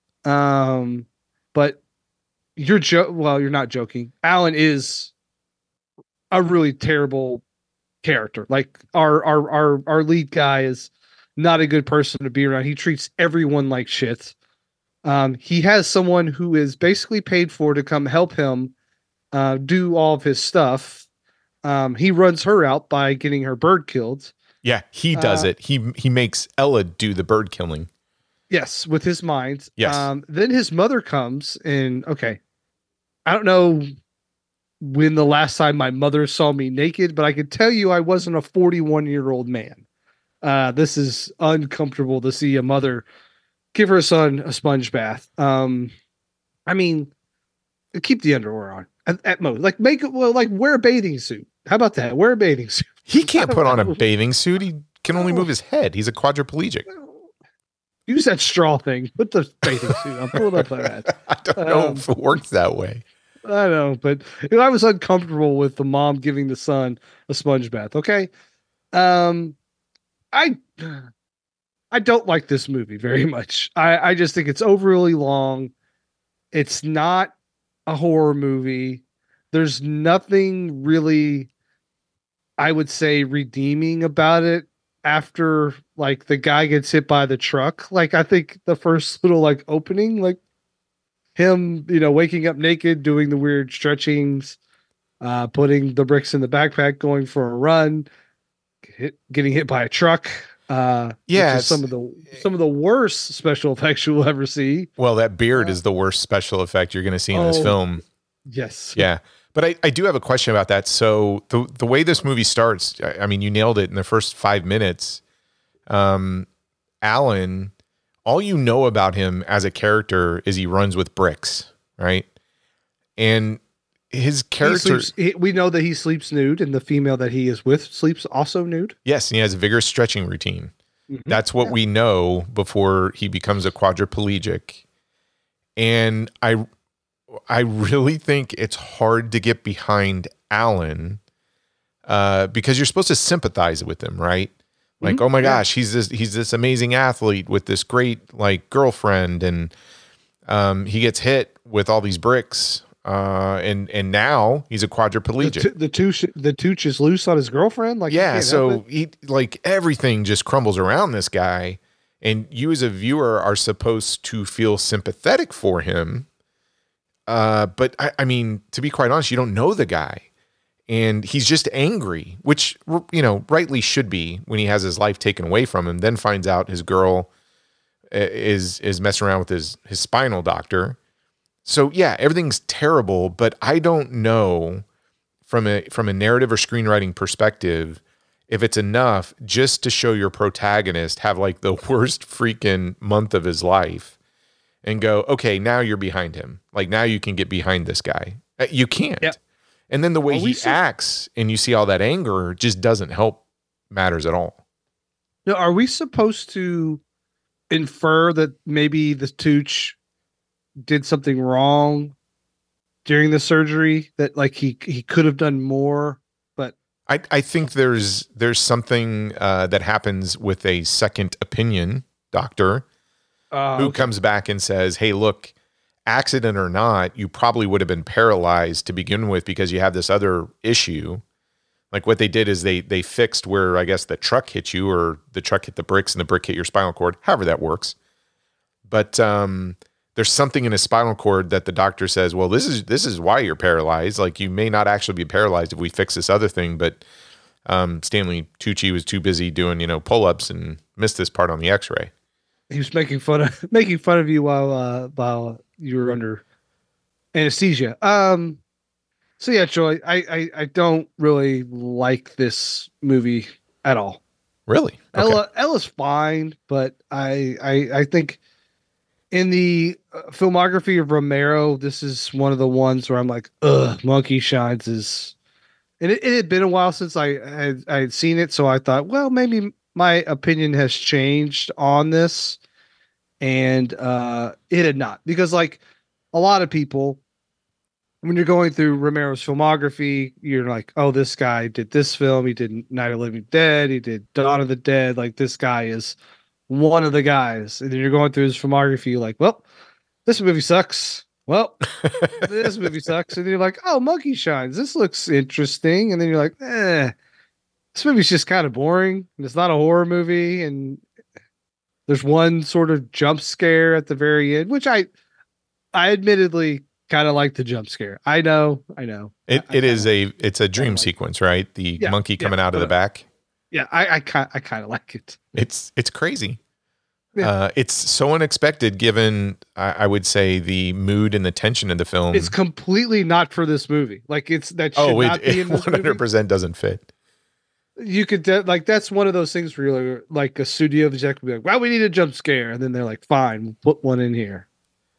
C: But you're not joking. Alan is a really terrible character. Like our lead guy is not a good person to be around. He treats everyone like shit. He has someone who is basically paid for to come help him do all of his stuff. He runs her out by getting her bird killed.
B: Yeah, he does it. He makes Ella do the bird killing.
C: Yes, with his mind.
B: Yes.
C: Then his mother comes and okay. I don't know when the last time my mother saw me naked, but I can tell you I wasn't a 41-year-old man. This is uncomfortable to see a mother give her son a sponge bath. I mean, keep the underwear on at most. Like wear a bathing suit. How about that? Wear a bathing suit.
B: He can't put on a bathing suit. He can only move his head. He's a quadriplegic.
C: Use that straw thing. Put the bathing suit on. Pull it up like that.
B: I don't know if it works that way.
C: I know, but I was uncomfortable with the mom giving the son a sponge bath. Okay. I don't like this movie very much. I just think it's overly long. It's not a horror movie. There's nothing really, I would say, redeeming about it after like the guy gets hit by the truck. Like I think the first little like opening, like him, waking up naked, doing the weird stretchings, putting the bricks in the backpack, going for a run, getting hit by a truck.
B: Yeah,
C: which is some of the worst special effects you will ever see.
B: Well, that beard is the worst special effect you're going to see in this film.
C: Yes.
B: Yeah. But I do have a question about that. So the way this movie starts, I mean, you nailed it in the first 5 minutes. Alan, all you know about him as a character is he runs with bricks, right? And his character,
C: we know that he sleeps nude, and the female that he is with sleeps also nude.
B: yes, and he has a vigorous stretching routine.
C: Mm-hmm.
B: That's what we know before he becomes a quadriplegic. And I really think it's hard to get behind Alan because you're supposed to sympathize with him, right? Like, oh my gosh, he's this amazing athlete with this great like girlfriend, and he gets hit with all these bricks, and now he's a quadriplegic.
C: The tooch is loose on his girlfriend. Like,
B: Yeah, so he like everything just crumbles around this guy, and you as a viewer are supposed to feel sympathetic for him. But I mean, to be quite honest, you don't know the guy, and he's just angry, which rightly should be when he has his life taken away from him. Then finds out his girl is messing around with his spinal doctor. So yeah, everything's terrible. But I don't know from a narrative or screenwriting perspective if it's enough just to show your protagonist have like the worst freaking month of his life. And go, okay, now you're behind him. Like now you can get behind this guy. You can't.
C: Yep.
B: And then the way he acts and you see all that anger just doesn't help matters at all.
C: Now, are we supposed to infer that maybe the tooch did something wrong during the surgery that like he could have done more, but
B: I think there's something that happens with a second opinion doctor who comes back and says, hey, look, accident or not, you probably would have been paralyzed to begin with because you have this other issue. Like what they did is they fixed where I guess the truck hit you or the truck hit the bricks and the brick hit your spinal cord, however that works. But there's something in his spinal cord that the doctor says, well, this is why you're paralyzed. Like you may not actually be paralyzed if we fix this other thing. But Stanley Tucci was too busy doing, pull-ups and missed this part on the x-ray.
C: He was making fun of you while you were under anesthesia. So yeah, Troy, I don't really like this movie at all.
B: Really? Okay.
C: Ella's fine, but I think in the filmography of Romero, this is one of the ones where I'm like, ugh, Monkey Shines is, and it had been a while since I had seen it, so I thought, well, maybe my opinion has changed on this, and it had not, because like a lot of people, when you're going through Romero's filmography, you're like, oh, this guy did this film. He did Night of the Living Dead. He did Dawn of the Dead. Like, this guy is one of the guys. And then you're going through his filmography. You're like, well, this movie sucks. Well, this movie sucks. And then you're like, oh, Monkey Shines. This looks interesting. And then you're like, this movie's just kind of boring. And it's not a horror movie. And there's one sort of jump scare at the very end, which I admittedly kind of like the jump scare. I know.
B: It's a dream sequence, right? The monkey coming out of the back.
C: Yeah, I kind of like it.
B: It's crazy. Yeah. It's so unexpected given, I would say, the mood and the tension of the film.
C: It's completely not for this movie. Like it not be in this
B: 100%
C: movie.
B: Doesn't fit.
C: You could that's one of those things where you're like a studio exec would be like, well, we need a jump scare, and then they're like, fine, we'll put one in here.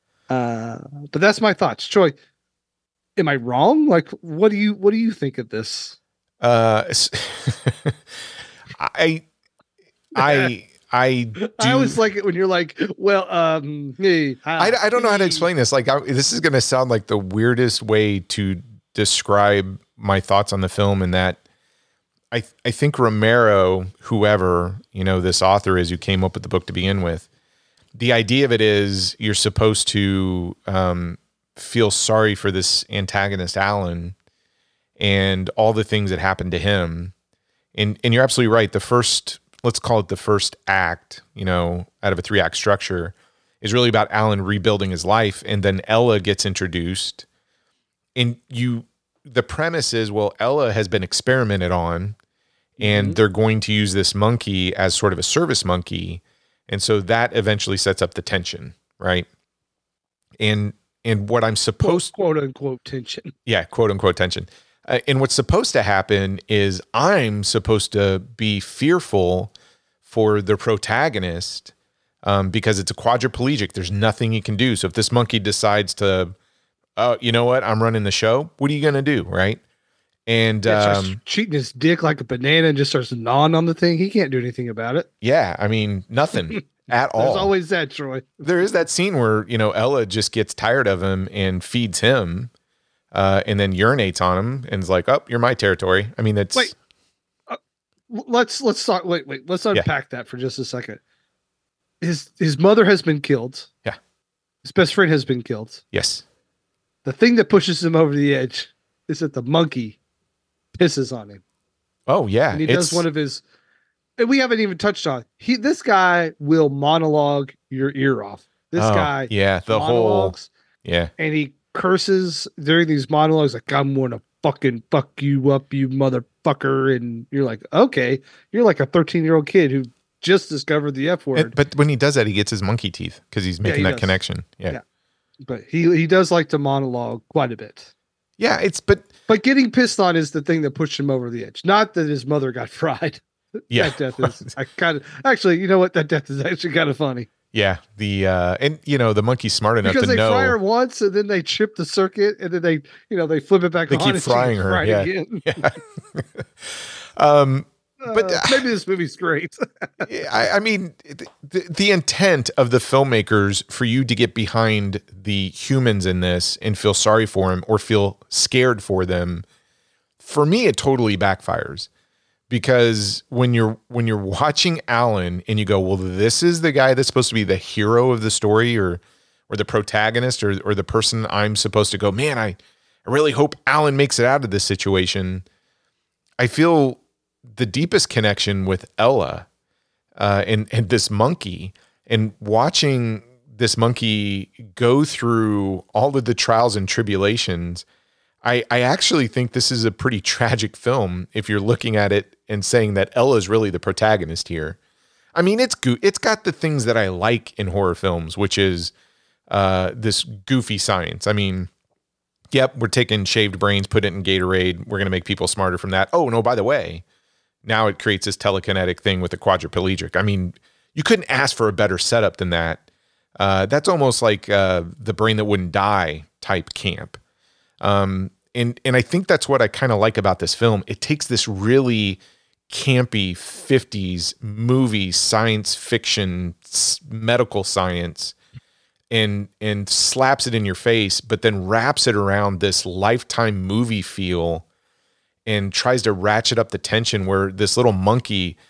C: But that's my thoughts. Troy, am I wrong? Like, what do you think of this?
B: I
C: always like it when you're like, well, hey,
B: I don't know how to explain this. Like, this is going to sound like the weirdest way to describe my thoughts on the film, in that I think Romero, whoever, this author is who came up with the book to begin with, the idea of it is you're supposed to feel sorry for this antagonist, Alan, and all the things that happened to him. And you're absolutely right. Let's call it the first act, out of a 3-act structure, is really about Alan rebuilding his life. And then Ella gets introduced. And the premise is, well, Ella has been experimented on, and they're going to use this monkey as sort of a service monkey. And so that eventually sets up the tension, right? And what I'm supposed
C: quote unquote tension.
B: Yeah, quote unquote tension. And what's supposed to happen is I'm supposed to be fearful for the protagonist because it's a quadriplegic. There's nothing he can do. So if this monkey decides to, you know what, I'm running the show, what are you going to do, right? And
C: starts cheating his dick like a banana and just starts gnawing on the thing. He can't do anything about it.
B: Yeah, I mean, nothing at all.
C: There's always that, Troy.
B: There is that scene where, Ella just gets tired of him and feeds him and then urinates on him and is like, oh, you're my territory. I mean, that's...
C: Wait, let's start. Wait, let's unpack that for just a second. His mother has been killed.
B: Yeah.
C: His best friend has been killed.
B: Yes.
C: The thing that pushes him over the edge is that the monkey pisses on him.
B: Oh yeah.
C: And he does one of his, and we haven't even touched on, this guy will monologue your ear off. This guy.
B: Yeah. The whole, yeah.
C: And he curses during these monologues like, I'm going to fucking fuck you up, you motherfucker. And you're like, okay, you're like a 13-year-old kid who just discovered the F word.
B: But when he does that, he gets his monkey teeth because he's making that connection. Yeah.
C: But he does like to monologue quite a bit.
B: Yeah,
C: but getting pissed on is the thing that pushed him over the edge. Not that his mother got fried.
B: Yeah,
C: that death is. I kind of actually, you know what? That death is actually kind of funny.
B: Yeah, and the monkey's smart enough
C: because
B: to know.
C: Because they fry her once, and then they chip the circuit, and then they flip it back.
B: They keep frying her. Yeah.
C: Again.
B: Yeah. But
C: maybe this movie's great.
B: I mean, the intent of the filmmakers for you to get behind the humans in this and feel sorry for them or feel scared for them, for me, it totally backfires. Because when you're watching Alan and you go, well, this is the guy that's supposed to be the hero of the story or the protagonist or the person I'm supposed to go, man, I really hope Alan makes it out of this situation. I feel the deepest connection with Ella and this monkey, and watching this monkey go through all of the trials and tribulations. I actually think this is a pretty tragic film if you're looking at it and saying that Ella is really the protagonist here. I mean, it's got the things that I like in horror films, which is this goofy science. I mean, yep, we're taking shaved brains, put it in Gatorade. We're going to make people smarter from that. Oh, no, by the way, now it creates this telekinetic thing with the quadriplegic. I mean, you couldn't ask for a better setup than that. That's almost like the brain that wouldn't die type camp. And I think that's what I kind of like about this film. It takes this really campy 50s movie, science fiction, medical science, and slaps it in your face, but then wraps it around this Lifetime movie feel and tries to ratchet up the tension where this little monkey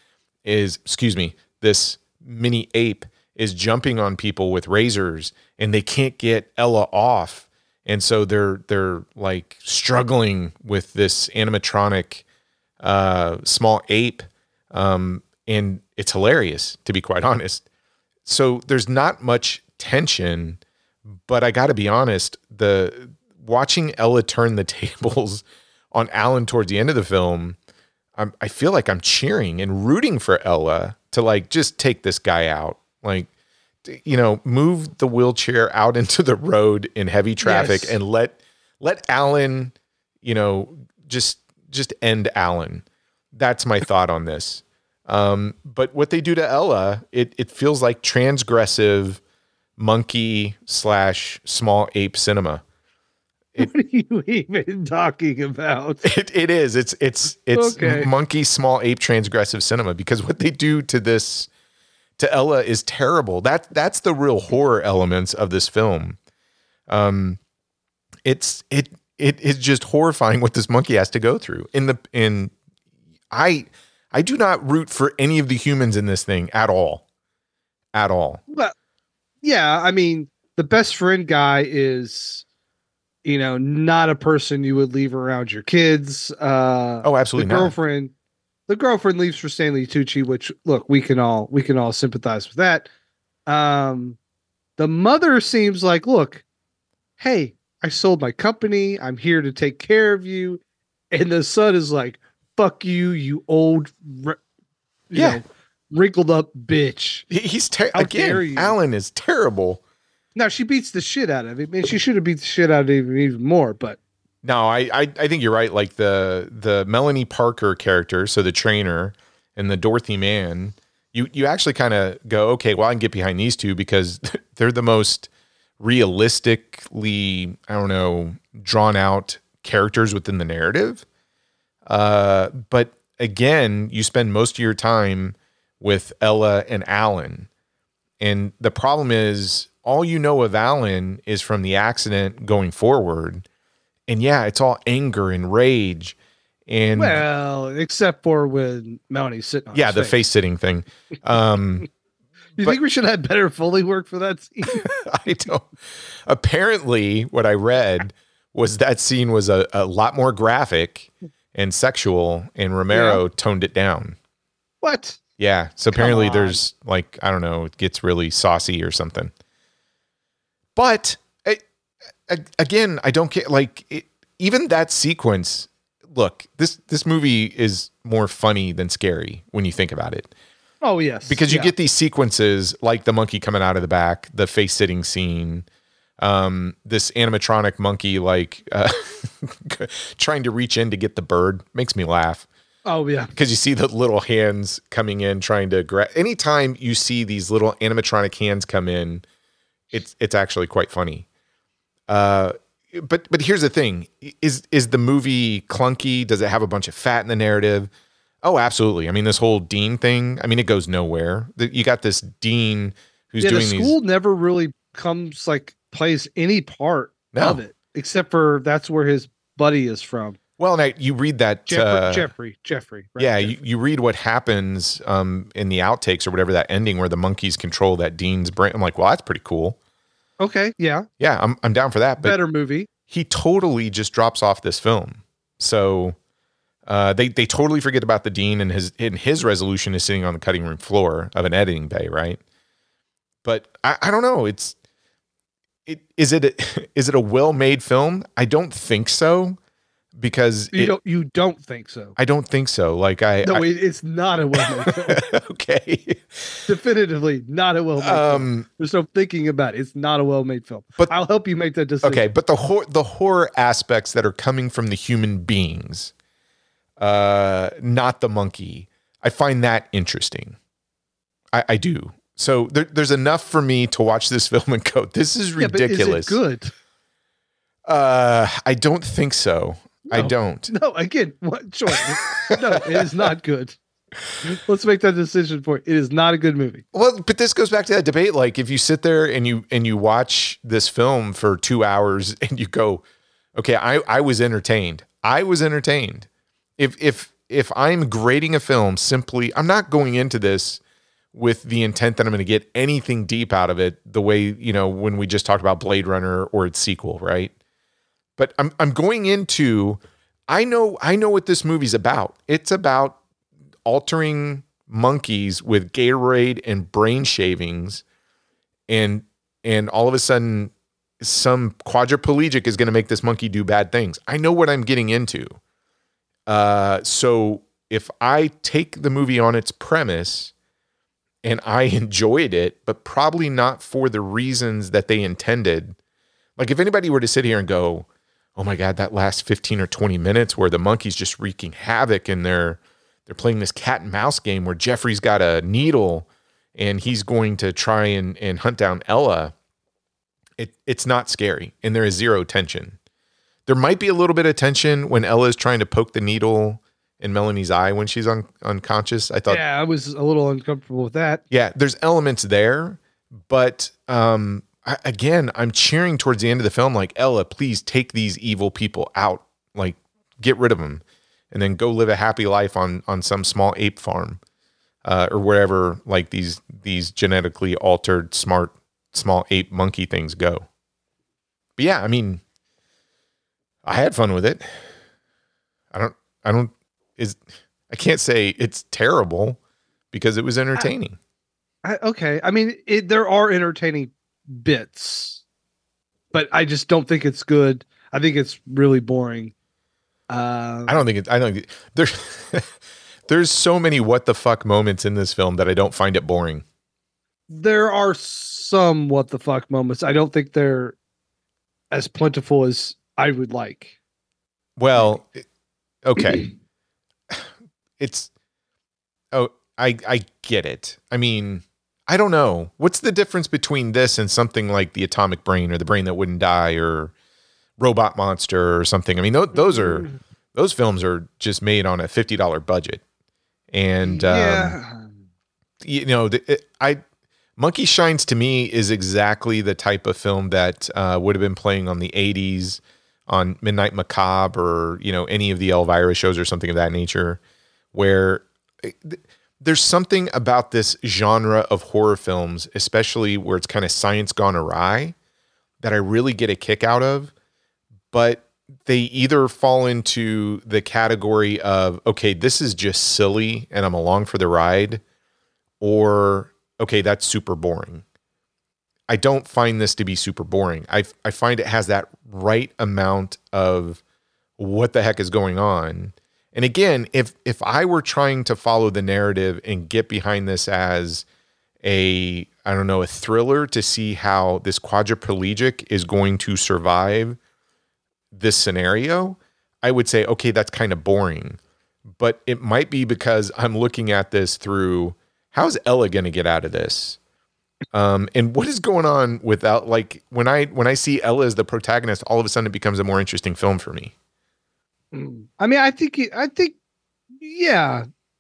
B: this mini ape is jumping on people with razors and they can't get Ella off. And so they're like struggling with this animatronic small ape. And it's hilarious, to be quite honest. So there's not much tension, but I got to be honest, watching Ella turn the tables on Alan towards the end of the film, I feel like I'm cheering and rooting for Ella to like just take this guy out, like, you know, move the wheelchair out into the road in heavy traffic. Yes. And let Alan, you know, just end Alan. That's my thought on this. But what they do to Ella, it feels like transgressive monkey / small ape cinema.
C: What are you even talking about?
B: It is. It's okay. Monkey, small ape, transgressive cinema, because what they do to Ella is terrible. That's the real horror elements of this film. It is just horrifying what this monkey has to go through. I do not root for any of the humans in this thing at all. At all.
C: Well, yeah, I mean, the best friend guy is, you know, not a person you would leave around your kids.
B: Oh, absolutely not.
C: The girlfriend leaves for Stanley Tucci, which, look, we can all sympathize with that. The mother seems like, look, hey, I sold my company. I'm here to take care of you. And the son is like, fuck you, you old, wrinkled up bitch.
B: He's again, Alan is terrible.
C: Now, she beats the shit out of him, and she should have beat the shit out of him even more, but.
B: No, I think you're right. Like the Melanie Parker character, so the trainer, and the Dorothy Mann, you actually kind of go, okay, well, I can get behind these two because they're the most realistically, I don't know, drawn out characters within the narrative. But again, you spend most of your time with Ella and Alan. And the problem is all you know of Alan is from the accident going forward. And yeah, it's all anger and rage. And
C: well, except for when Melanie's sitting on his
B: the face sitting thing.
C: You think we should have better Foley work for that scene?
B: I don't. Apparently, what I read was that scene was a lot more graphic and sexual, and Romero toned it down.
C: What?
B: Yeah. So apparently there's like, I don't know, it gets really saucy or something. But again, I don't get like even that sequence. Look, this movie is more funny than scary when you think about it.
C: Oh, yes.
B: Because you get these sequences like the monkey coming out of the back, the face sitting scene, this animatronic monkey like trying to reach in to get the bird. Makes me laugh.
C: Oh, yeah.
B: Because you see the little hands coming in trying to grab. Anytime you see these little animatronic hands come in, it's actually quite funny. But here's the thing: is the movie clunky? Does it have a bunch of fat in the narrative? Oh, absolutely. I mean, this whole Dean thing, I mean, it goes nowhere. You got this Dean who's
C: Yeah, the
B: doing
C: school
B: these.
C: never really plays any part
B: No.
C: of it, except for that's where his buddy is from.
B: Well, and you read that.
C: Jeffrey. Right?
B: Yeah,
C: Jeffrey.
B: you read what happens in the outtakes or whatever, that ending where the monkeys control that Dean's brain. I'm like, well, that's pretty cool.
C: Okay, yeah.
B: Yeah, I'm down for that. But
C: Better movie.
B: he totally just drops off this film. So they totally forget about the Dean, and his resolution is sitting on the cutting room floor of an editing bay, right? But I don't know. Is it a well-made film? I don't think so, because
C: You don't think so?
B: I don't think so. Like
C: it's not a well-made film.
B: Okay.
C: Definitively not a well-made film. There's no thinking about it. It's not a well-made film.
B: But
C: I'll help you make that decision.
B: Okay, but the horror aspects that are coming from the human beings, not the monkey, I find that interesting. I do. So there's enough for me to watch this film and go, this is ridiculous.
C: But is it good?
B: I don't think so.
C: No.
B: I don't.
C: No, again, what choice? No, it is not good. Let's make that decision for it. It is not a good movie.
B: Well, but this goes back to that debate. Like, if you sit there and you watch this film for 2 hours and you go, okay, I was entertained. I was entertained. If I'm grading a film simply, I'm not going into this with the intent that I'm going to get anything deep out of it, the way, when we just talked about Blade Runner or its sequel, right? But I'm going into, I know what this movie's about. It's about altering monkeys with Gatorade and brain shavings, and all of a sudden some quadriplegic is going to make this monkey do bad things. I know what I'm getting into. So if I take the movie on its premise and I enjoyed it, but probably not for the reasons that they intended, like if anybody were to sit here and go, oh my God, that last 15 or 20 minutes where the monkey's just wreaking havoc and they're playing this cat and mouse game where Jeffrey's got a needle and he's going to try and hunt down Ella, it's not scary, and there is zero tension. There might be a little bit of tension when Ella is trying to poke the needle in Melanie's eye when she's unconscious. I thought,
C: yeah, I was a little uncomfortable with that.
B: Yeah, there's elements there, but again, I'm cheering towards the end of the film, like, Ella, please take these evil people out, like, get rid of them, and then go live a happy life on some small ape farm, or wherever, like, these genetically altered smart small ape monkey things go. But yeah, I mean, I had fun with it. I can't say it's terrible because it was entertaining.
C: Okay. I mean, there are entertaining bits, but I just don't think it's good. I think it's really boring. I don't think
B: there's so many what the fuck moments in this film that I don't find it boring.
C: There are some what the fuck moments. I don't think they're as plentiful as I would like.
B: Well, okay. I get it. I mean, I don't know. What's the difference between this and something like The Atomic Brain or The Brain That Wouldn't Die or Robot Monster or something? I mean, those films are just made on a $50 budget. And, Monkey Shines to me is exactly the type of film that would have been playing on the 80s on Midnight Macabre or, any of the Elvira shows or something of that nature, where there's something about this genre of horror films, especially where it's kind of science gone awry, that I really get a kick out of. But they either fall into the category of, okay, this is just silly and I'm along for the ride, or, okay, that's super boring. I don't find this to be super boring. I find it has that right amount of what the heck is going on. And again, if I were trying to follow the narrative and get behind this as a thriller to see how this quadriplegic is going to survive this scenario, I would say, okay, that's kind of boring. But it might be because I'm looking at this through, how's Ella going to get out of this? And what is going on without, like, when I see Ella as the protagonist, all of a sudden it becomes a more interesting film for me.
C: I mean, I think, yeah,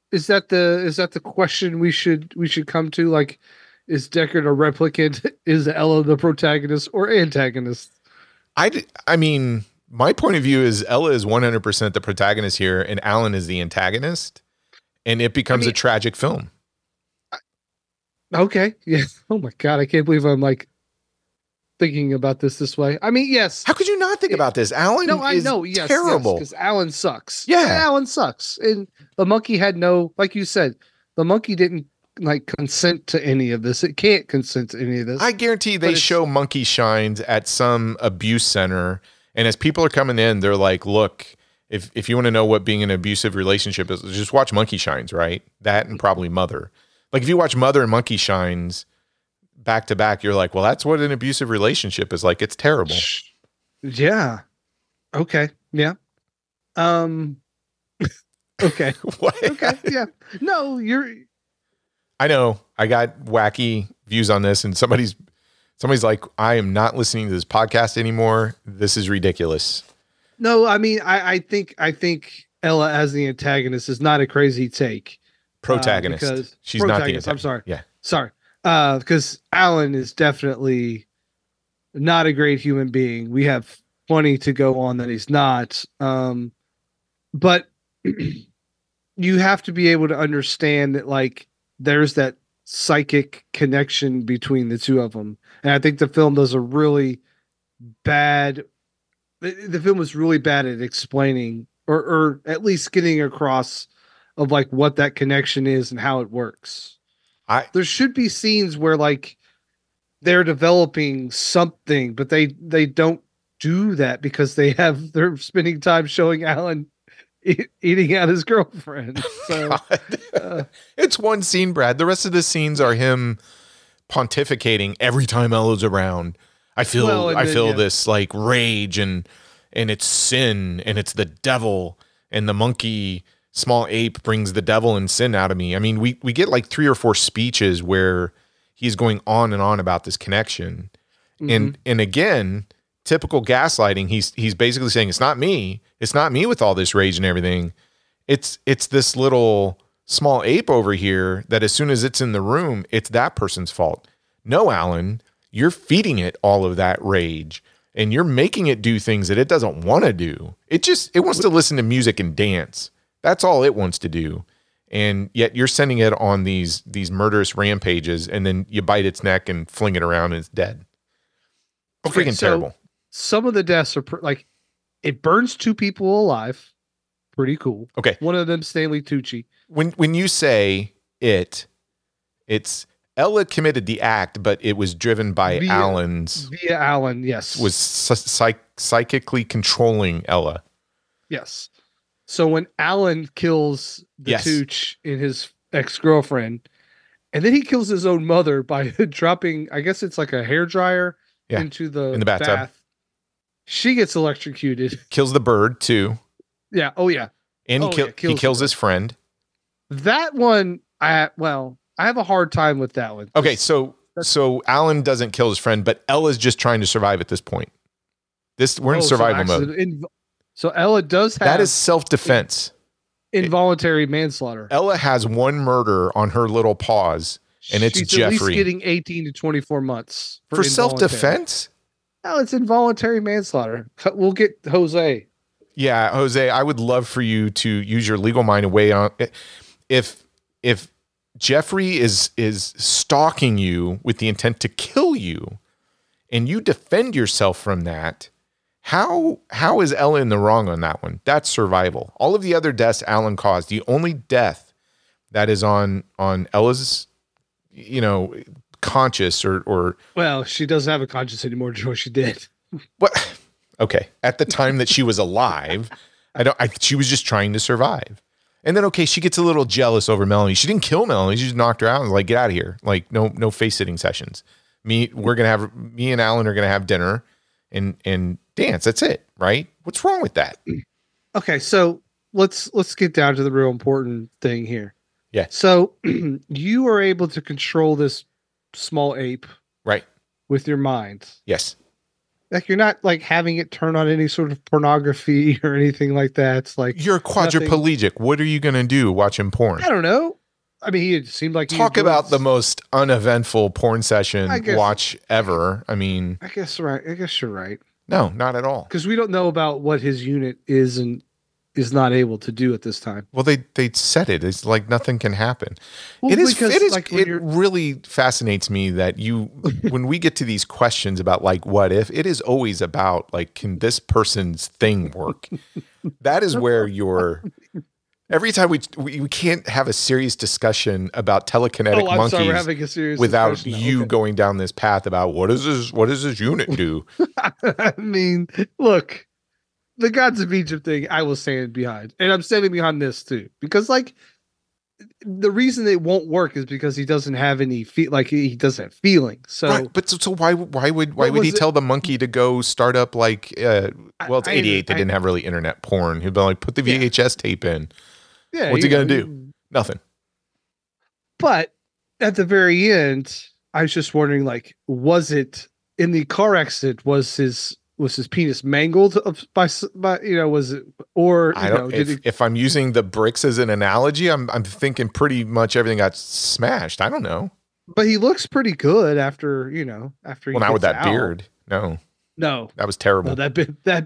C: is that the question we should come to? Like, is Deckard a replicant? Is Ella the protagonist or antagonist?
B: I mean, my point of view is Ella is 100% the protagonist here, and Alan is the antagonist, and it becomes a tragic film.
C: Okay, yeah. Oh my god, I can't believe I'm like thinking about this way. I mean, yes.
B: How could you not think about this? Alan
C: No, I
B: is
C: know. Yes,
B: terrible.
C: Because Alan sucks.
B: Yeah,
C: Alan sucks, and the monkey had no, like you said, the monkey didn't like consent to any of this. It can't consent to any of this.
B: I guarantee they show monkey shines at some abuse center, and as people are coming in, they're like, "Look, if you want to know what being in an abusive relationship is, just watch Monkey Shines, right? That and probably Mother. Like if you watch Mother and Monkey Shines back to back, you're like, well, that's what an abusive relationship is like. It's terrible."
C: Yeah. Okay. Yeah. Okay.
B: What?
C: Okay. Yeah. No,
B: I know I got wacky views on this, and somebody's like, I am not listening to this podcast anymore. This is ridiculous.
C: No, I mean, I think Ella as the antagonist is not a crazy take.
B: Protagonist. She's not the antagonist.
C: I'm sorry.
B: Yeah.
C: Sorry. Because Alan is definitely not a great human being. We have plenty to go on that he's not. But you have to be able to understand that, like, there's that psychic connection between the two of them. And I think the film does a really bad, the film was really bad at explaining or at least getting across of like what that connection is and how it works. There should be scenes where like they're developing something, but they don't do that because they're spending time showing Alan eating out his girlfriend. So
B: it's one scene, Brad. The rest of the scenes are him pontificating every time Ella's around. I feel this like rage and it's sin and it's the devil, and the monkey small ape brings the devil and sin out of me. I mean, we get like 3 or 4 speeches where he's going on and on about this connection. Mm-hmm. And again, typical gaslighting. He's basically saying, it's not me with all this rage and everything. It's this little small ape over here that as soon as it's in the room, it's that person's fault. No, Alan, you're feeding it all of that rage and you're making it do things that it doesn't want to do. It wants to listen to music and dance. That's all it wants to do. And yet you're sending it on these murderous rampages, and then you bite its neck and fling it around and it's dead.
C: Okay,
B: freaking terrible.
C: Some of the deaths are like, it burns 2 people alive. Pretty cool.
B: Okay.
C: One of them, Stanley Tucci.
B: When you say it's Ella committed the act, but it was driven by
C: Via Alan, yes.
B: Was psychically controlling Ella.
C: Yes. So when Alan kills the Tooch in his ex-girlfriend, and then he kills his own mother by dropping, I guess it's like a hairdryer into the
B: bathtub.
C: bath. She gets electrocuted.
B: Kills the bird too.
C: Yeah. Oh yeah.
B: And he kills his friend.
C: That one, I have a hard time with that one.
B: Okay, so Alan doesn't kill his friend, but Ella's just trying to survive at this point. We're in survival mode.
C: So Ella does have...
B: That is self-defense.
C: Involuntary manslaughter.
B: Ella has one murder on her little paws, and it's
C: She's
B: Jeffrey.
C: At least getting 18 to 24 months.
B: For self-defense?
C: No, it's involuntary manslaughter. We'll get Jose.
B: Yeah, Jose, I would love for you to use your legal mind and weigh on... If Jeffrey is stalking you with the intent to kill you, and you defend yourself from that... How is Ella in the wrong on that one? That's survival. All of the other deaths Alan caused, the only death that is on Ella's, conscious or
C: well, she doesn't have a conscience anymore, Joe. She did.
B: What? Okay. At the time that she was alive, she was just trying to survive. And then, okay, she gets a little jealous over Melanie. She didn't kill Melanie. She just knocked her out and was like, get out of here. Like, no face sitting sessions. Me and Alan are going to have dinner and dance. That's it, right? What's wrong with that?
C: Okay, so let's get down to the real important thing here.
B: Yeah.
C: So you are able to control this small ape,
B: right,
C: with your mind.
B: Yes.
C: Like you're not like having it turn on any sort of pornography or anything like that. It's like
B: You're quadriplegic. What are you going to do watching porn?
C: I don't know. I mean, it seemed like
B: Talk about the most uneventful porn session watch ever. I mean,
C: I guess right. I guess you're right.
B: No, not at all.
C: Because we don't know about what his unit is and is not able to do at this time.
B: Well, they said it. It's like nothing can happen.
C: Well,
B: It really fascinates me that when we get to these questions about like what if, it is always about like, can this person's thing work? That is where every time we can't have a serious discussion about telekinetic monkeys
C: sorry, we're having a serious
B: without you going down this path about what does this unit do?
C: I mean, look, the Gods of Egypt thing, I will stand behind, and I'm standing behind this too, because like the reason it won't work is because he doesn't have any he doesn't have feelings. So,
B: right, but so why would he tell the monkey to go start up like? It's 88. They didn't have really internet porn. He'd be like, put the VHS tape in.
C: Yeah,
B: what's he gonna do? Nothing.
C: But at the very end, I was just wondering, like, was it in the car accident? Was his penis mangled by was it, or
B: I don't know, if I'm using the bricks as an analogy, I'm thinking pretty much everything got smashed. I don't know.
C: But he looks pretty good after he
B: not with that beard. No, that was terrible.
C: No, that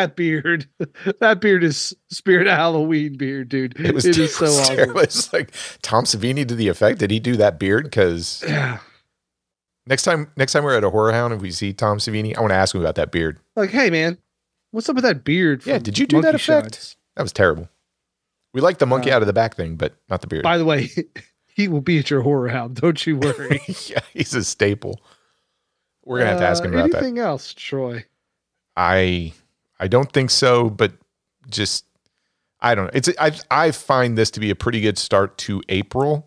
C: beard is Spirit of Halloween beard, dude. It is so awesome.
B: It's like Tom Savini did the effect. Did he do that beard? Because next time we're at a horror hound, if we see Tom Savini, I want to ask him about that beard.
C: Like, hey man, what's up with that beard?
B: Yeah, did you do that effect? Shots? That was terrible. We like the monkey out of the back thing, but not the beard.
C: By the way, he will be at your horror hound. Don't you worry.
B: Yeah, he's a staple. We're gonna have to ask him about
C: anything else, Troy?
B: I don't think so, but just I don't know. I find this to be a pretty good start to April,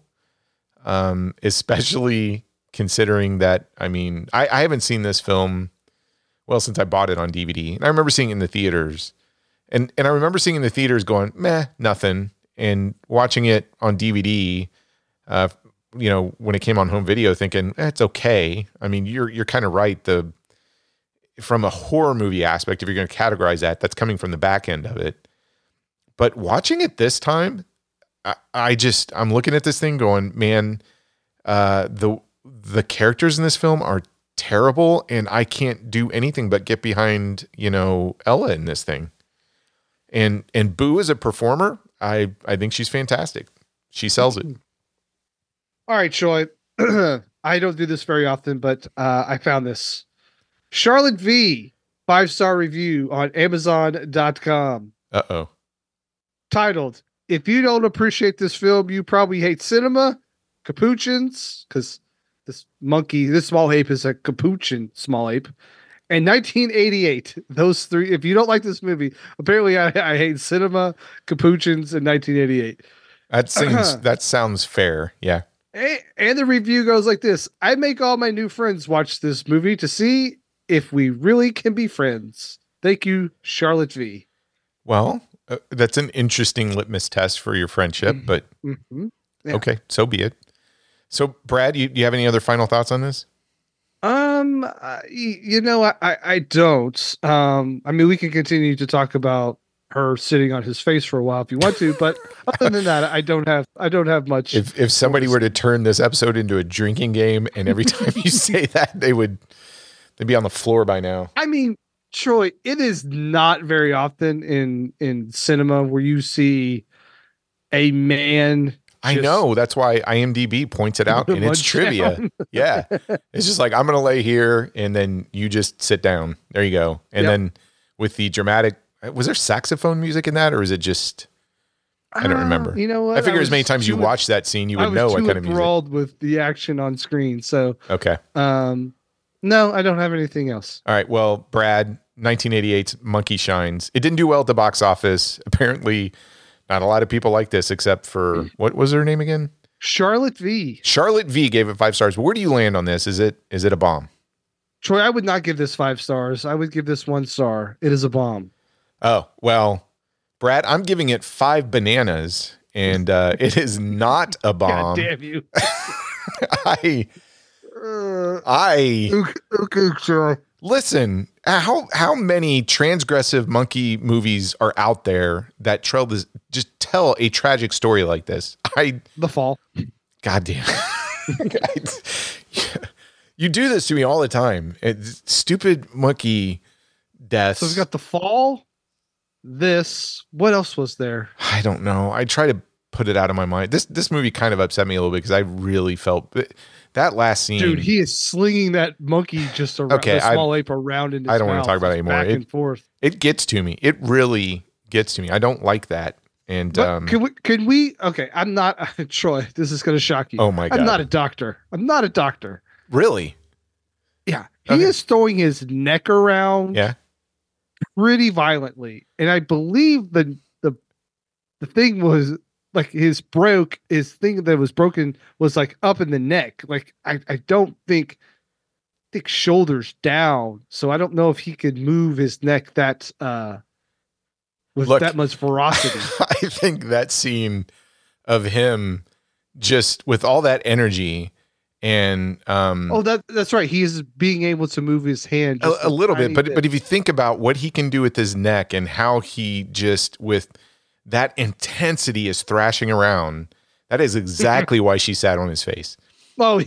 B: especially considering that I haven't seen this film since I bought it on DVD, and I remember seeing it in the theaters, and I remember seeing it in the theaters going meh, nothing, and watching it on DVD. When it came on home video, thinking it's okay. I mean, you're kind of right. From a horror movie aspect, if you're going to categorize that, that's coming from the back end of it. But watching it this time, I'm looking at this thing going, man, the characters in this film are terrible, and I can't do anything but get behind Ella in this thing. And Boo as a performer, I think she's fantastic. She sells it.
C: All right, Troy. I don't do this very often, but I found this. Charlotte V, 5-star review on Amazon.com.
B: Uh-oh.
C: Titled, if you don't appreciate this film, you probably hate cinema, capuchins, because this small ape is a capuchin small ape, and 1988. Those three, if you don't like this movie, apparently I hate cinema, capuchins, and 1988.
B: That sounds fair, yeah.
C: And the review goes like this. I make all my new friends watch this movie to see if we really can be friends. Thank you, Charlotte V.
B: Well, that's an interesting litmus test for your friendship, but okay, so be it. So, Brad, you have any other final thoughts on this?
C: I don't. I mean, we can continue to talk about her sitting on his face for a while if you want to, but other than that, I don't have much.
B: If somebody were to turn this episode into a drinking game, and every time you say that, they'd be on the floor by now.
C: I mean, Troy, it is not very often in cinema where you see a man.
B: I know, that's why IMDb points it out in its trivia. Yeah, it's just like, I'm gonna lay here, and then you just sit down. There you go. And then with the dramatic. Was there saxophone music in that, or is it just? I don't remember.
C: You know what?
B: I figure as many times you watch that scene, you would know what kind of music. I was
C: enthralled with the action on screen, so
B: okay.
C: No, I don't have anything else.
B: All right. Well, Brad, 1988's Monkey Shines. It didn't do well at the box office. Apparently, not a lot of people like this, except for what was her name again?
C: Charlotte V.
B: Charlotte V gave it 5 stars. Where do you land on this? Is it a bomb?
C: Troy, I would not give this 5 stars. I would give this 1 star. It is a bomb.
B: Oh, well, Brad, I'm giving it 5 bananas, and it is not a bomb.
C: God damn you.
B: Okay, Troy. Listen, how many transgressive monkey movies are out there that just tell a tragic story like this?
C: The Fall.
B: Goddamn. You do this to me all the time. Stupid monkey deaths.
C: So we've got The Fall. What else was there?
B: I don't know. I try to put it out of my mind. This movie kind of upset me a little bit because I really felt that last scene.
C: Dude, he is slinging that monkey just around, the small ape around in his mouth.
B: I don't want to talk about it anymore.
C: Back and forth.
B: It gets to me. It really gets to me. I don't like that. And
C: can we? Okay, I'm not Troy. This is going to shock you.
B: Oh my God!
C: I'm not a doctor.
B: Really?
C: Yeah, he is throwing his neck around.
B: Yeah.
C: Pretty violently, and I believe the thing was like his thing that was broken was like up in the neck. Like I don't think shoulders down, so I don't know if he could move his neck that with that much ferocity.
B: I think that scene of him just with all that energy and
C: that's right. He is being able to move his hand just
B: a little bit, but if you think about what he can do with his neck and how he just with that intensity is thrashing around, that is exactly why she sat on his face.
C: Oh,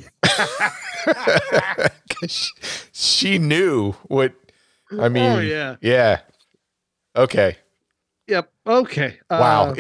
B: she knew what I mean.
C: Oh
B: yeah. Okay.
C: Yep. Okay.
B: Wow.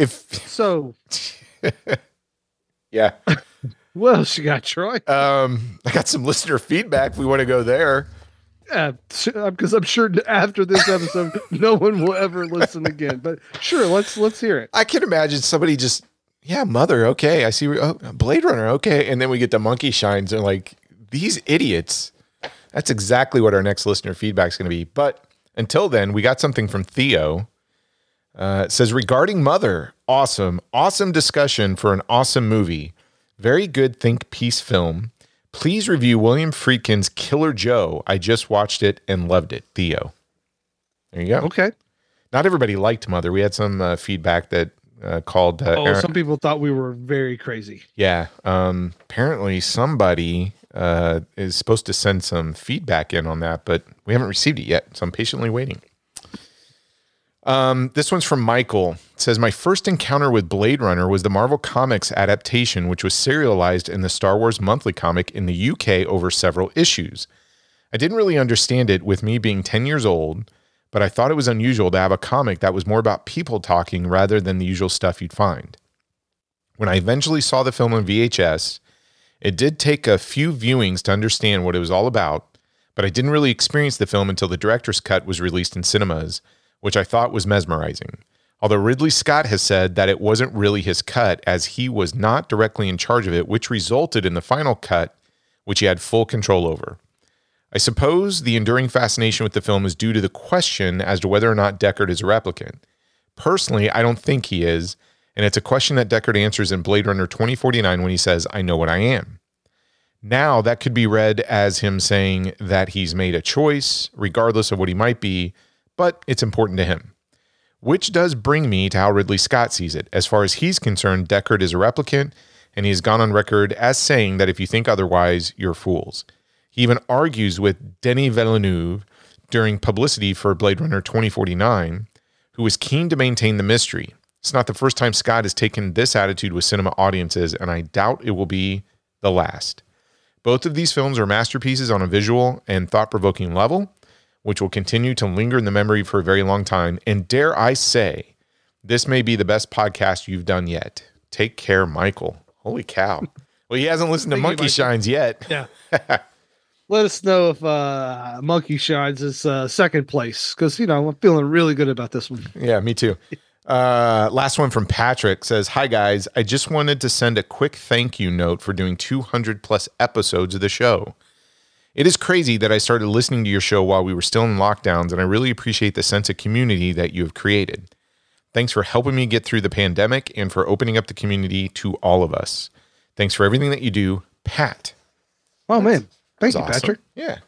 B: Yeah.
C: What else you got, Troy?
B: I got some listener feedback. If we want to go there.
C: Yeah, because I'm sure after this episode, no one will ever listen again. But sure, let's hear it.
B: I can imagine somebody just, Mother, okay, I see. Blade Runner, okay, and then we get the monkey shines. And like these idiots. That's exactly what our next listener feedback is going to be. But until then, we got something from Theo. It says, regarding Mother, awesome discussion for an awesome movie. Very good think piece film. Please review William Friedkin's Killer Joe. I just watched it and loved it. Theo. There you go.
C: Okay.
B: Not everybody liked Mother. We had some feedback that called.
C: Some people thought we were very crazy.
B: Yeah. Apparently somebody is supposed to send some feedback in on that, but we haven't received it yet. So I'm patiently waiting. This one's from Michael. It says, my first encounter with Blade Runner was the Marvel Comics adaptation, which was serialized in the Star Wars Monthly comic in the UK over several issues. I didn't really understand it with me being 10 years old, but I thought it was unusual to have a comic that was more about people talking rather than the usual stuff you'd find. When I eventually saw the film on VHS, it did take a few viewings to understand what it was all about, but I didn't really experience the film until the director's cut was released in cinemas, which I thought was mesmerizing. Although Ridley Scott has said that it wasn't really his cut as he was not directly in charge of it, which resulted in the final cut, which he had full control over. I suppose the enduring fascination with the film is due to the question as to whether or not Deckard is a replicant. Personally, I don't think he is, and it's a question that Deckard answers in Blade Runner 2049 when he says, I know what I am. Now, that could be read as him saying that he's made a choice, regardless of what he might be, but it's important to him. Which does bring me to how Ridley Scott sees it. As far as he's concerned, Deckard is a replicant, and he has gone on record as saying that if you think otherwise, you're fools. He even argues with Denis Villeneuve during publicity for Blade Runner 2049, who was keen to maintain the mystery. It's not the first time Scott has taken this attitude with cinema audiences, and I doubt it will be the last. Both of these films are masterpieces on a visual and thought-provoking level, which will continue to linger in the memory for a very long time. And dare I say, this may be the best podcast you've done yet. Take care, Michael. Holy cow. Well, he hasn't listened to Monkey Shines yet.
C: Yeah. Let us know if Monkey Shines is second place, because, I'm feeling really good about this one.
B: Yeah, me too. Last one from Patrick says, hi, guys. I just wanted to send a quick thank you note for doing 200 plus episodes of the show. It is crazy that I started listening to your show while we were still in lockdowns, and I really appreciate the sense of community that you have created. Thanks for helping me get through the pandemic and for opening up the community to all of us. Thanks for everything that you do, Pat.
C: Oh, man. Thank you,
B: awesome.
C: Patrick.
B: Yeah.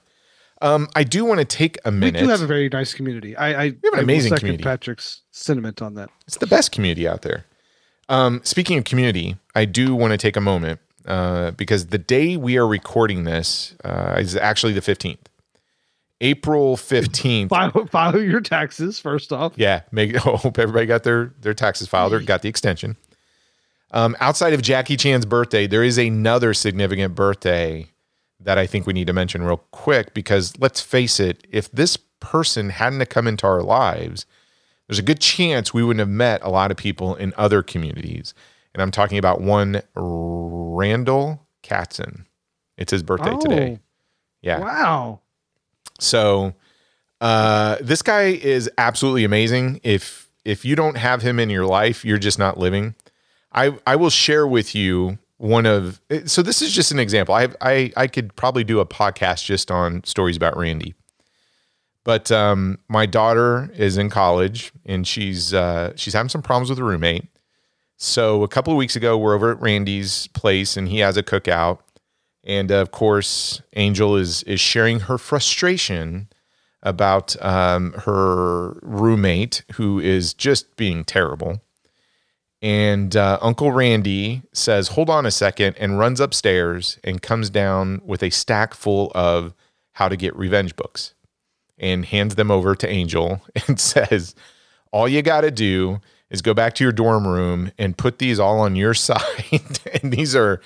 B: I do want to take a minute.
C: We do have a very nice community. We have
B: an amazing community.
C: Patrick's sentiment on that.
B: It's the best community out there. Speaking of community, I do want to take a moment because the day we are recording this is actually the 15th. April 15th.
C: File your taxes first off.
B: Yeah, hope everybody got their taxes filed or got the extension. Outside of Jackie Chan's birthday, there is another significant birthday that I think we need to mention real quick, because let's face it, if this person hadn't come into our lives, there's a good chance we wouldn't have met a lot of people in other communities. And I'm talking about one Randall Katzen. It's his birthday today. Yeah.
C: Wow.
B: So this guy is absolutely amazing. If you don't have him in your life, you're just not living. I will share with you so this is just an example. I could probably do a podcast just on stories about Randy. But my daughter is in college, and she's having some problems with a roommate. So a couple of weeks ago, we're over at Randy's place, and he has a cookout. And of course, Angel is sharing her frustration about her roommate, who is just being terrible. And Uncle Randy says, "Hold on a second," and runs upstairs and comes down with a stack full of How to Get Revenge books and hands them over to Angel and says, "All you got to do is go back to your dorm room and put these all on your side." And these are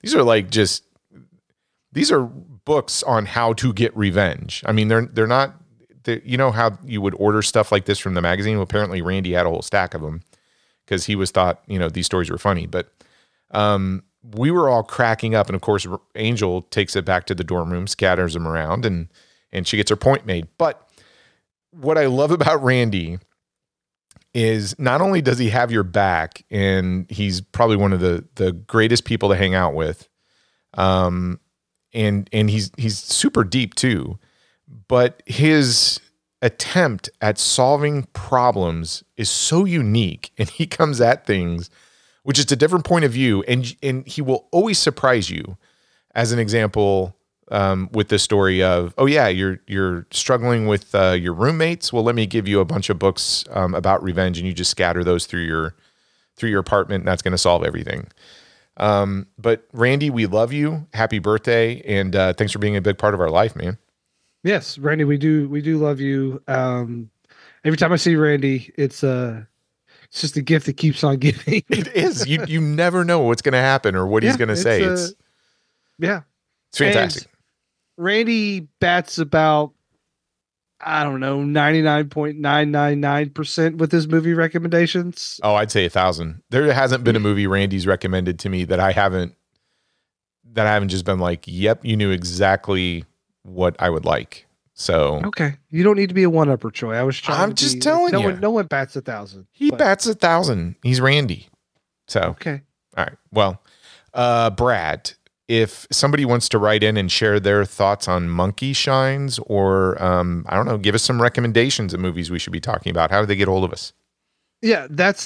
B: books on how to get revenge. I mean, they're not, you know how you would order stuff like this from the magazine? Well, apparently Randy had a whole stack of them, because he thought, these stories were funny. But we were all cracking up. And of course, Angel takes it back to the dorm room, scatters them around, and she gets her point made. But what I love about Randy is not only does he have your back, and he's probably one of the greatest people to hang out with, and he's super deep too, but his attempt at solving problems is so unique, and he comes at things which is a different point of view, and he will always surprise you. As an example, with this story of, oh yeah, you're struggling with your roommates. Well, let me give you a bunch of books about revenge, and you just scatter those through your apartment, and that's going to solve everything. But Randy, we love you. Happy birthday, and thanks for being a big part of our life, man.
C: Yes, Randy, we do love you. Every time I see Randy, it's just a gift that keeps on giving.
B: It is. You never know what's going to happen or what he's going to say. It's fantastic.
C: And Randy bats about, I don't know, 99.999% with his movie recommendations.
B: Oh, I'd say 1,000. There hasn't been a movie Randy's recommended to me that I haven't just been like, yep, you knew exactly what I would like. So
C: okay, you don't need to be a one-upper, Troy. I'm
B: just telling you.
C: No one bats 1,000.
B: He bats 1,000. He's Randy. So
C: okay,
B: all right. Well, Brad, if somebody wants to write in and share their thoughts on Monkey Shines, or I don't know, give us some recommendations of movies we should be talking about, how do they get hold of us?
C: Yeah, that's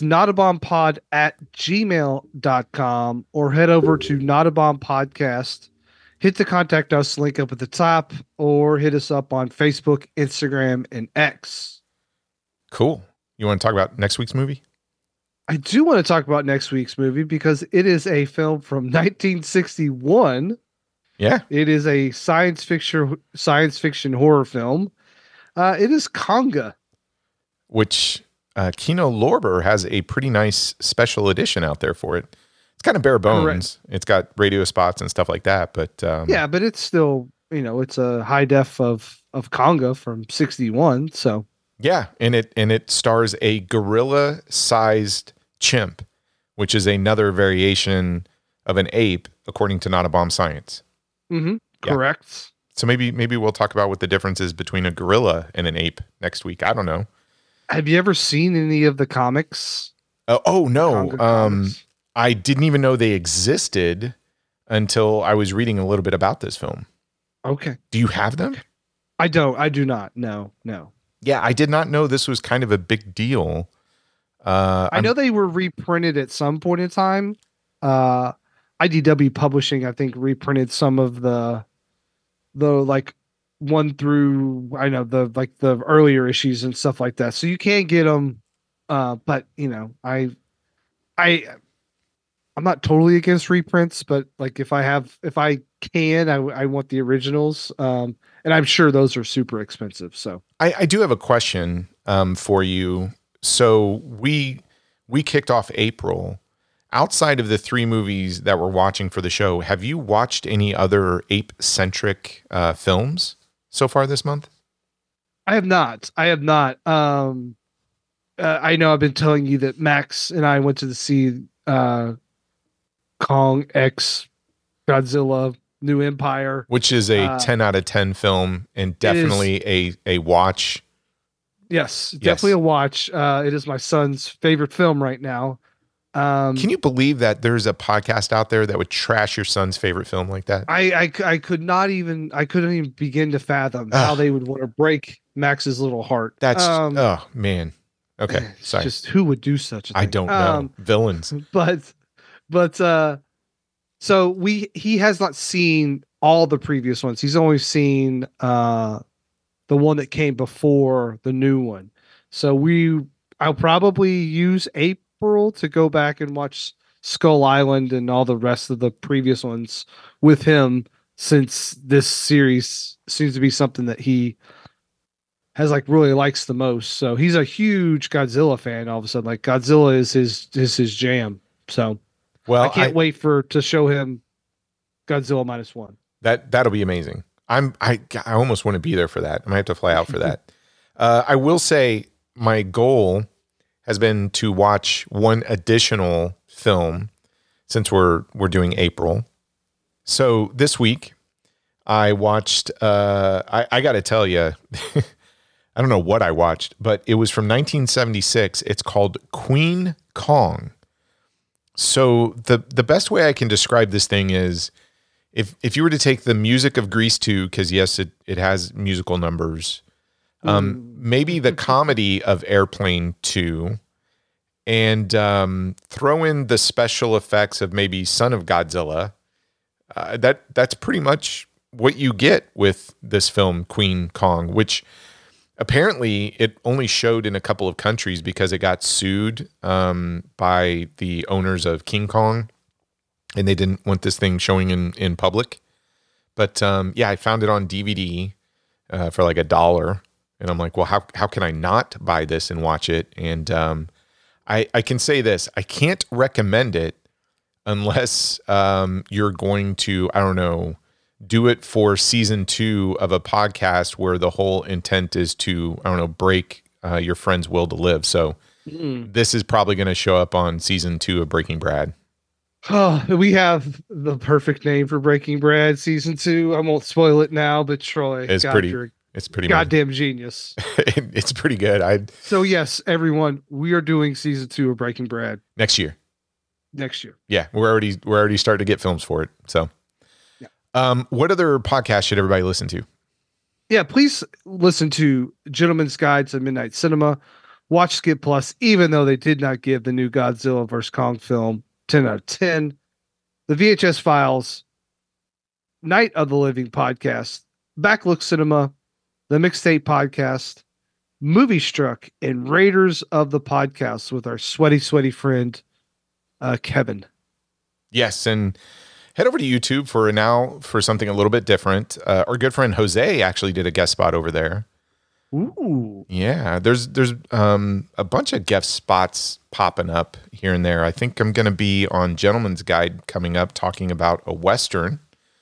C: notabombpod@gmail.com, or head over to notabombpodcast. Hit the contact us link up at the top, or hit us up on Facebook, Instagram, and X.
B: Cool. You want to talk about next week's movie?
C: I do want to talk about next week's movie because it is a film from 1961.
B: Yeah.
C: It is a science fiction horror film. It is Conga.
B: Which Kino Lorber has a pretty nice special edition out there for it. It's kind of bare bones. Correct. It's got radio spots and stuff like that, but
C: yeah, but it's still, it's a high def of Conga from 61. So
B: yeah, and it stars a gorilla-sized chimp, which is another variation of an ape, according to Not a Bomb Science.
C: Mm-hmm. Yeah. Correct.
B: So maybe we'll talk about what the difference is between a gorilla and an ape next week. I don't know.
C: Have you ever seen any of the comics?
B: Oh no. I didn't even know they existed until I was reading a little bit about this film.
C: Okay.
B: Do you have them?
C: I do not. No.
B: Yeah, I did not know this was kind of a big deal.
C: I know they were reprinted at some point in time. IDW Publishing, I think, reprinted some of the like 1 through, I know, the earlier issues and stuff like that. So you can get them. But I'm not totally against reprints, but like if I can, I want the originals. And I'm sure those are super expensive. So
B: I do have a question for you. So we kicked off April. Outside of the 3 movies that we're watching for the show, have you watched any other ape-centric films so far this month?
C: I have not. I know I've been telling you that Max and I went to see Kong X Godzilla New Empire,
B: which is a 10 out of 10 film and definitely a watch.
C: Yes, definitely a watch. It is my son's favorite film right now.
B: Can you believe that there's a podcast out there that would trash your son's favorite film like that?
C: I couldn't even begin to fathom how they would want to break Max's little heart.
B: That's oh man. Okay, sorry.
C: Just who would do such a thing?
B: I don't know. Villains.
C: But so he has not seen all the previous ones. He's only seen the one that came before the new one. So I'll probably use April to go back and watch Skull Island and all the rest of the previous ones with him, since this series seems to be something that he has really likes the most. So he's a huge Godzilla fan. All of a sudden, like Godzilla is his jam. So I can't wait to show him Godzilla -1.
B: That'll be amazing. I almost want to be there for that. I might have to fly out for that. I will say my goal has been to watch one additional film since we're doing April. So this week I watched. I got to tell you. I don't know what I watched, but it was from 1976. It's called Queen Kong. So the best way I can describe this thing is if you were to take the music of Grease 2, because yes, it has musical numbers, maybe the comedy of Airplane 2, and throw in the special effects of maybe Son of Godzilla, that's pretty much what you get with this film, Queen Kong, which apparently it only showed in a couple of countries because it got sued by the owners of King Kong, and they didn't want this thing showing in public. But yeah, I found it on DVD for like $1, and I'm like, well, how can I not buy this and watch it? And I can say this: I can't recommend it unless you're going to, I don't know, do it for season 2 of a podcast where the whole intent is to, I don't know, break your friend's will to live. So this is probably going to show up on season 2 of Breaking Brad.
C: Oh, we have the perfect name for Breaking Brad season 2. I won't spoil it now, but Troy,
B: it's pretty
C: goddamn genius.
B: It's pretty good.
C: So yes, everyone, we are doing season 2 of Breaking Brad
B: next year.
C: Yeah,
B: we're already starting to get films for it. So. What other podcast should everybody listen to?
C: Yeah, please listen to Gentleman's Guide to Midnight Cinema. Watch Skip Plus, even though they did not give the new Godzilla vs. Kong film 10 out of 10. The VHS Files, Night of the Living podcast, Backlook Cinema, the Mixtape podcast, Movie Struck, and Raiders of the Podcast with our sweaty friend, Kevin.
B: Yes, and head over to YouTube for something a little bit different. Our good friend Jose actually did a guest spot over there.
C: Ooh.
B: Yeah, there's a bunch of guest spots popping up here and there. I think I'm going to be on Gentleman's Guide coming up talking about a Western.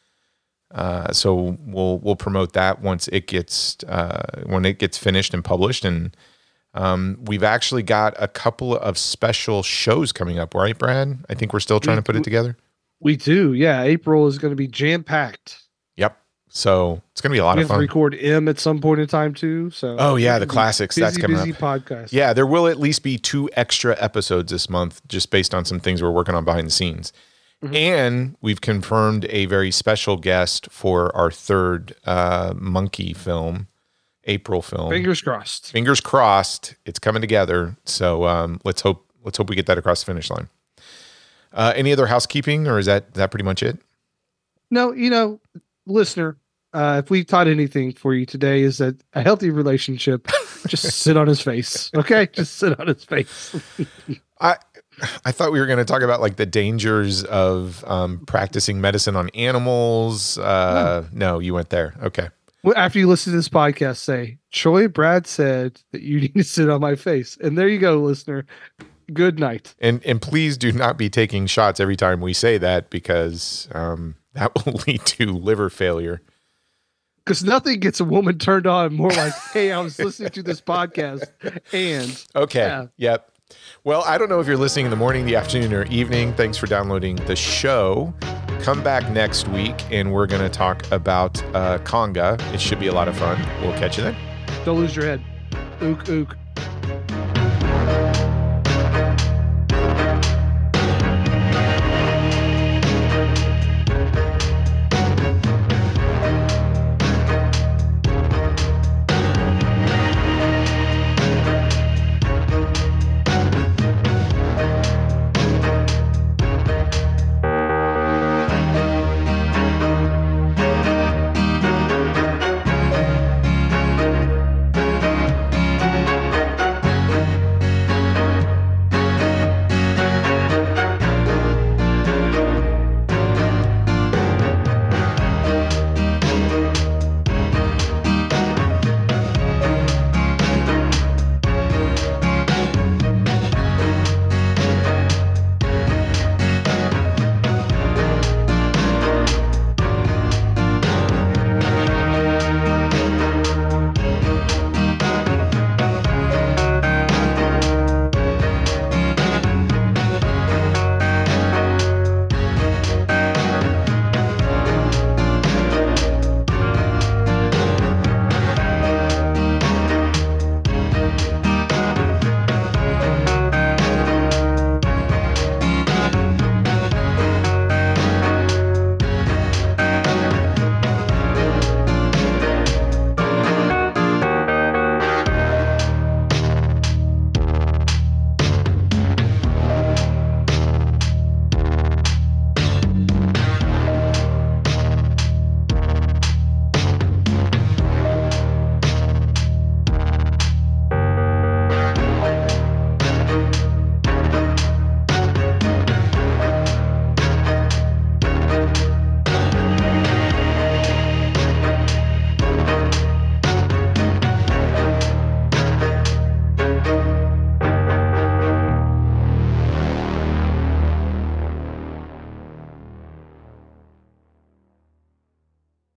B: So we'll promote that once it gets finished and published. And we've actually got a couple of special shows coming up, right, Brad? I think we're still trying to put it together.
C: We do, yeah. April is going to be jam-packed.
B: Yep. So it's going to be a lot of fun.
C: We have to record M at some point in time too. So
B: oh yeah, the classics. That's coming up.
C: Busy podcast.
B: Yeah, there will at least be 2 extra episodes this month, just based on some things we're working on behind the scenes. Mm-hmm. And we've confirmed a very special guest for our 3rd monkey film, April film.
C: Fingers crossed.
B: Fingers crossed. It's coming together. So let's hope we get that across the finish line. Any other housekeeping, or is that pretty much it?
C: No, listener, if we taught anything for you today, is that a healthy relationship, just sit on his face. Okay. Just sit on his face.
B: I thought we were going to talk about like the dangers of practicing medicine on animals. No, you went there. Okay.
C: Well, after you listen to this podcast, say, Troy Brad said that you need to sit on my face. And there you go, listener. Good night.
B: And please do not be taking shots every time we say that, because that will lead to liver failure.
C: Because nothing gets a woman turned on more like, hey, I was listening to this podcast. And
B: okay.
C: yeah.
B: Yep. Well, I don't know if you're listening in the morning, the afternoon, or evening. Thanks for downloading the show. Come back next week, and we're going to talk about Conga. It should be a lot of fun. We'll catch you then.
C: Don't lose your head. Ook, ook.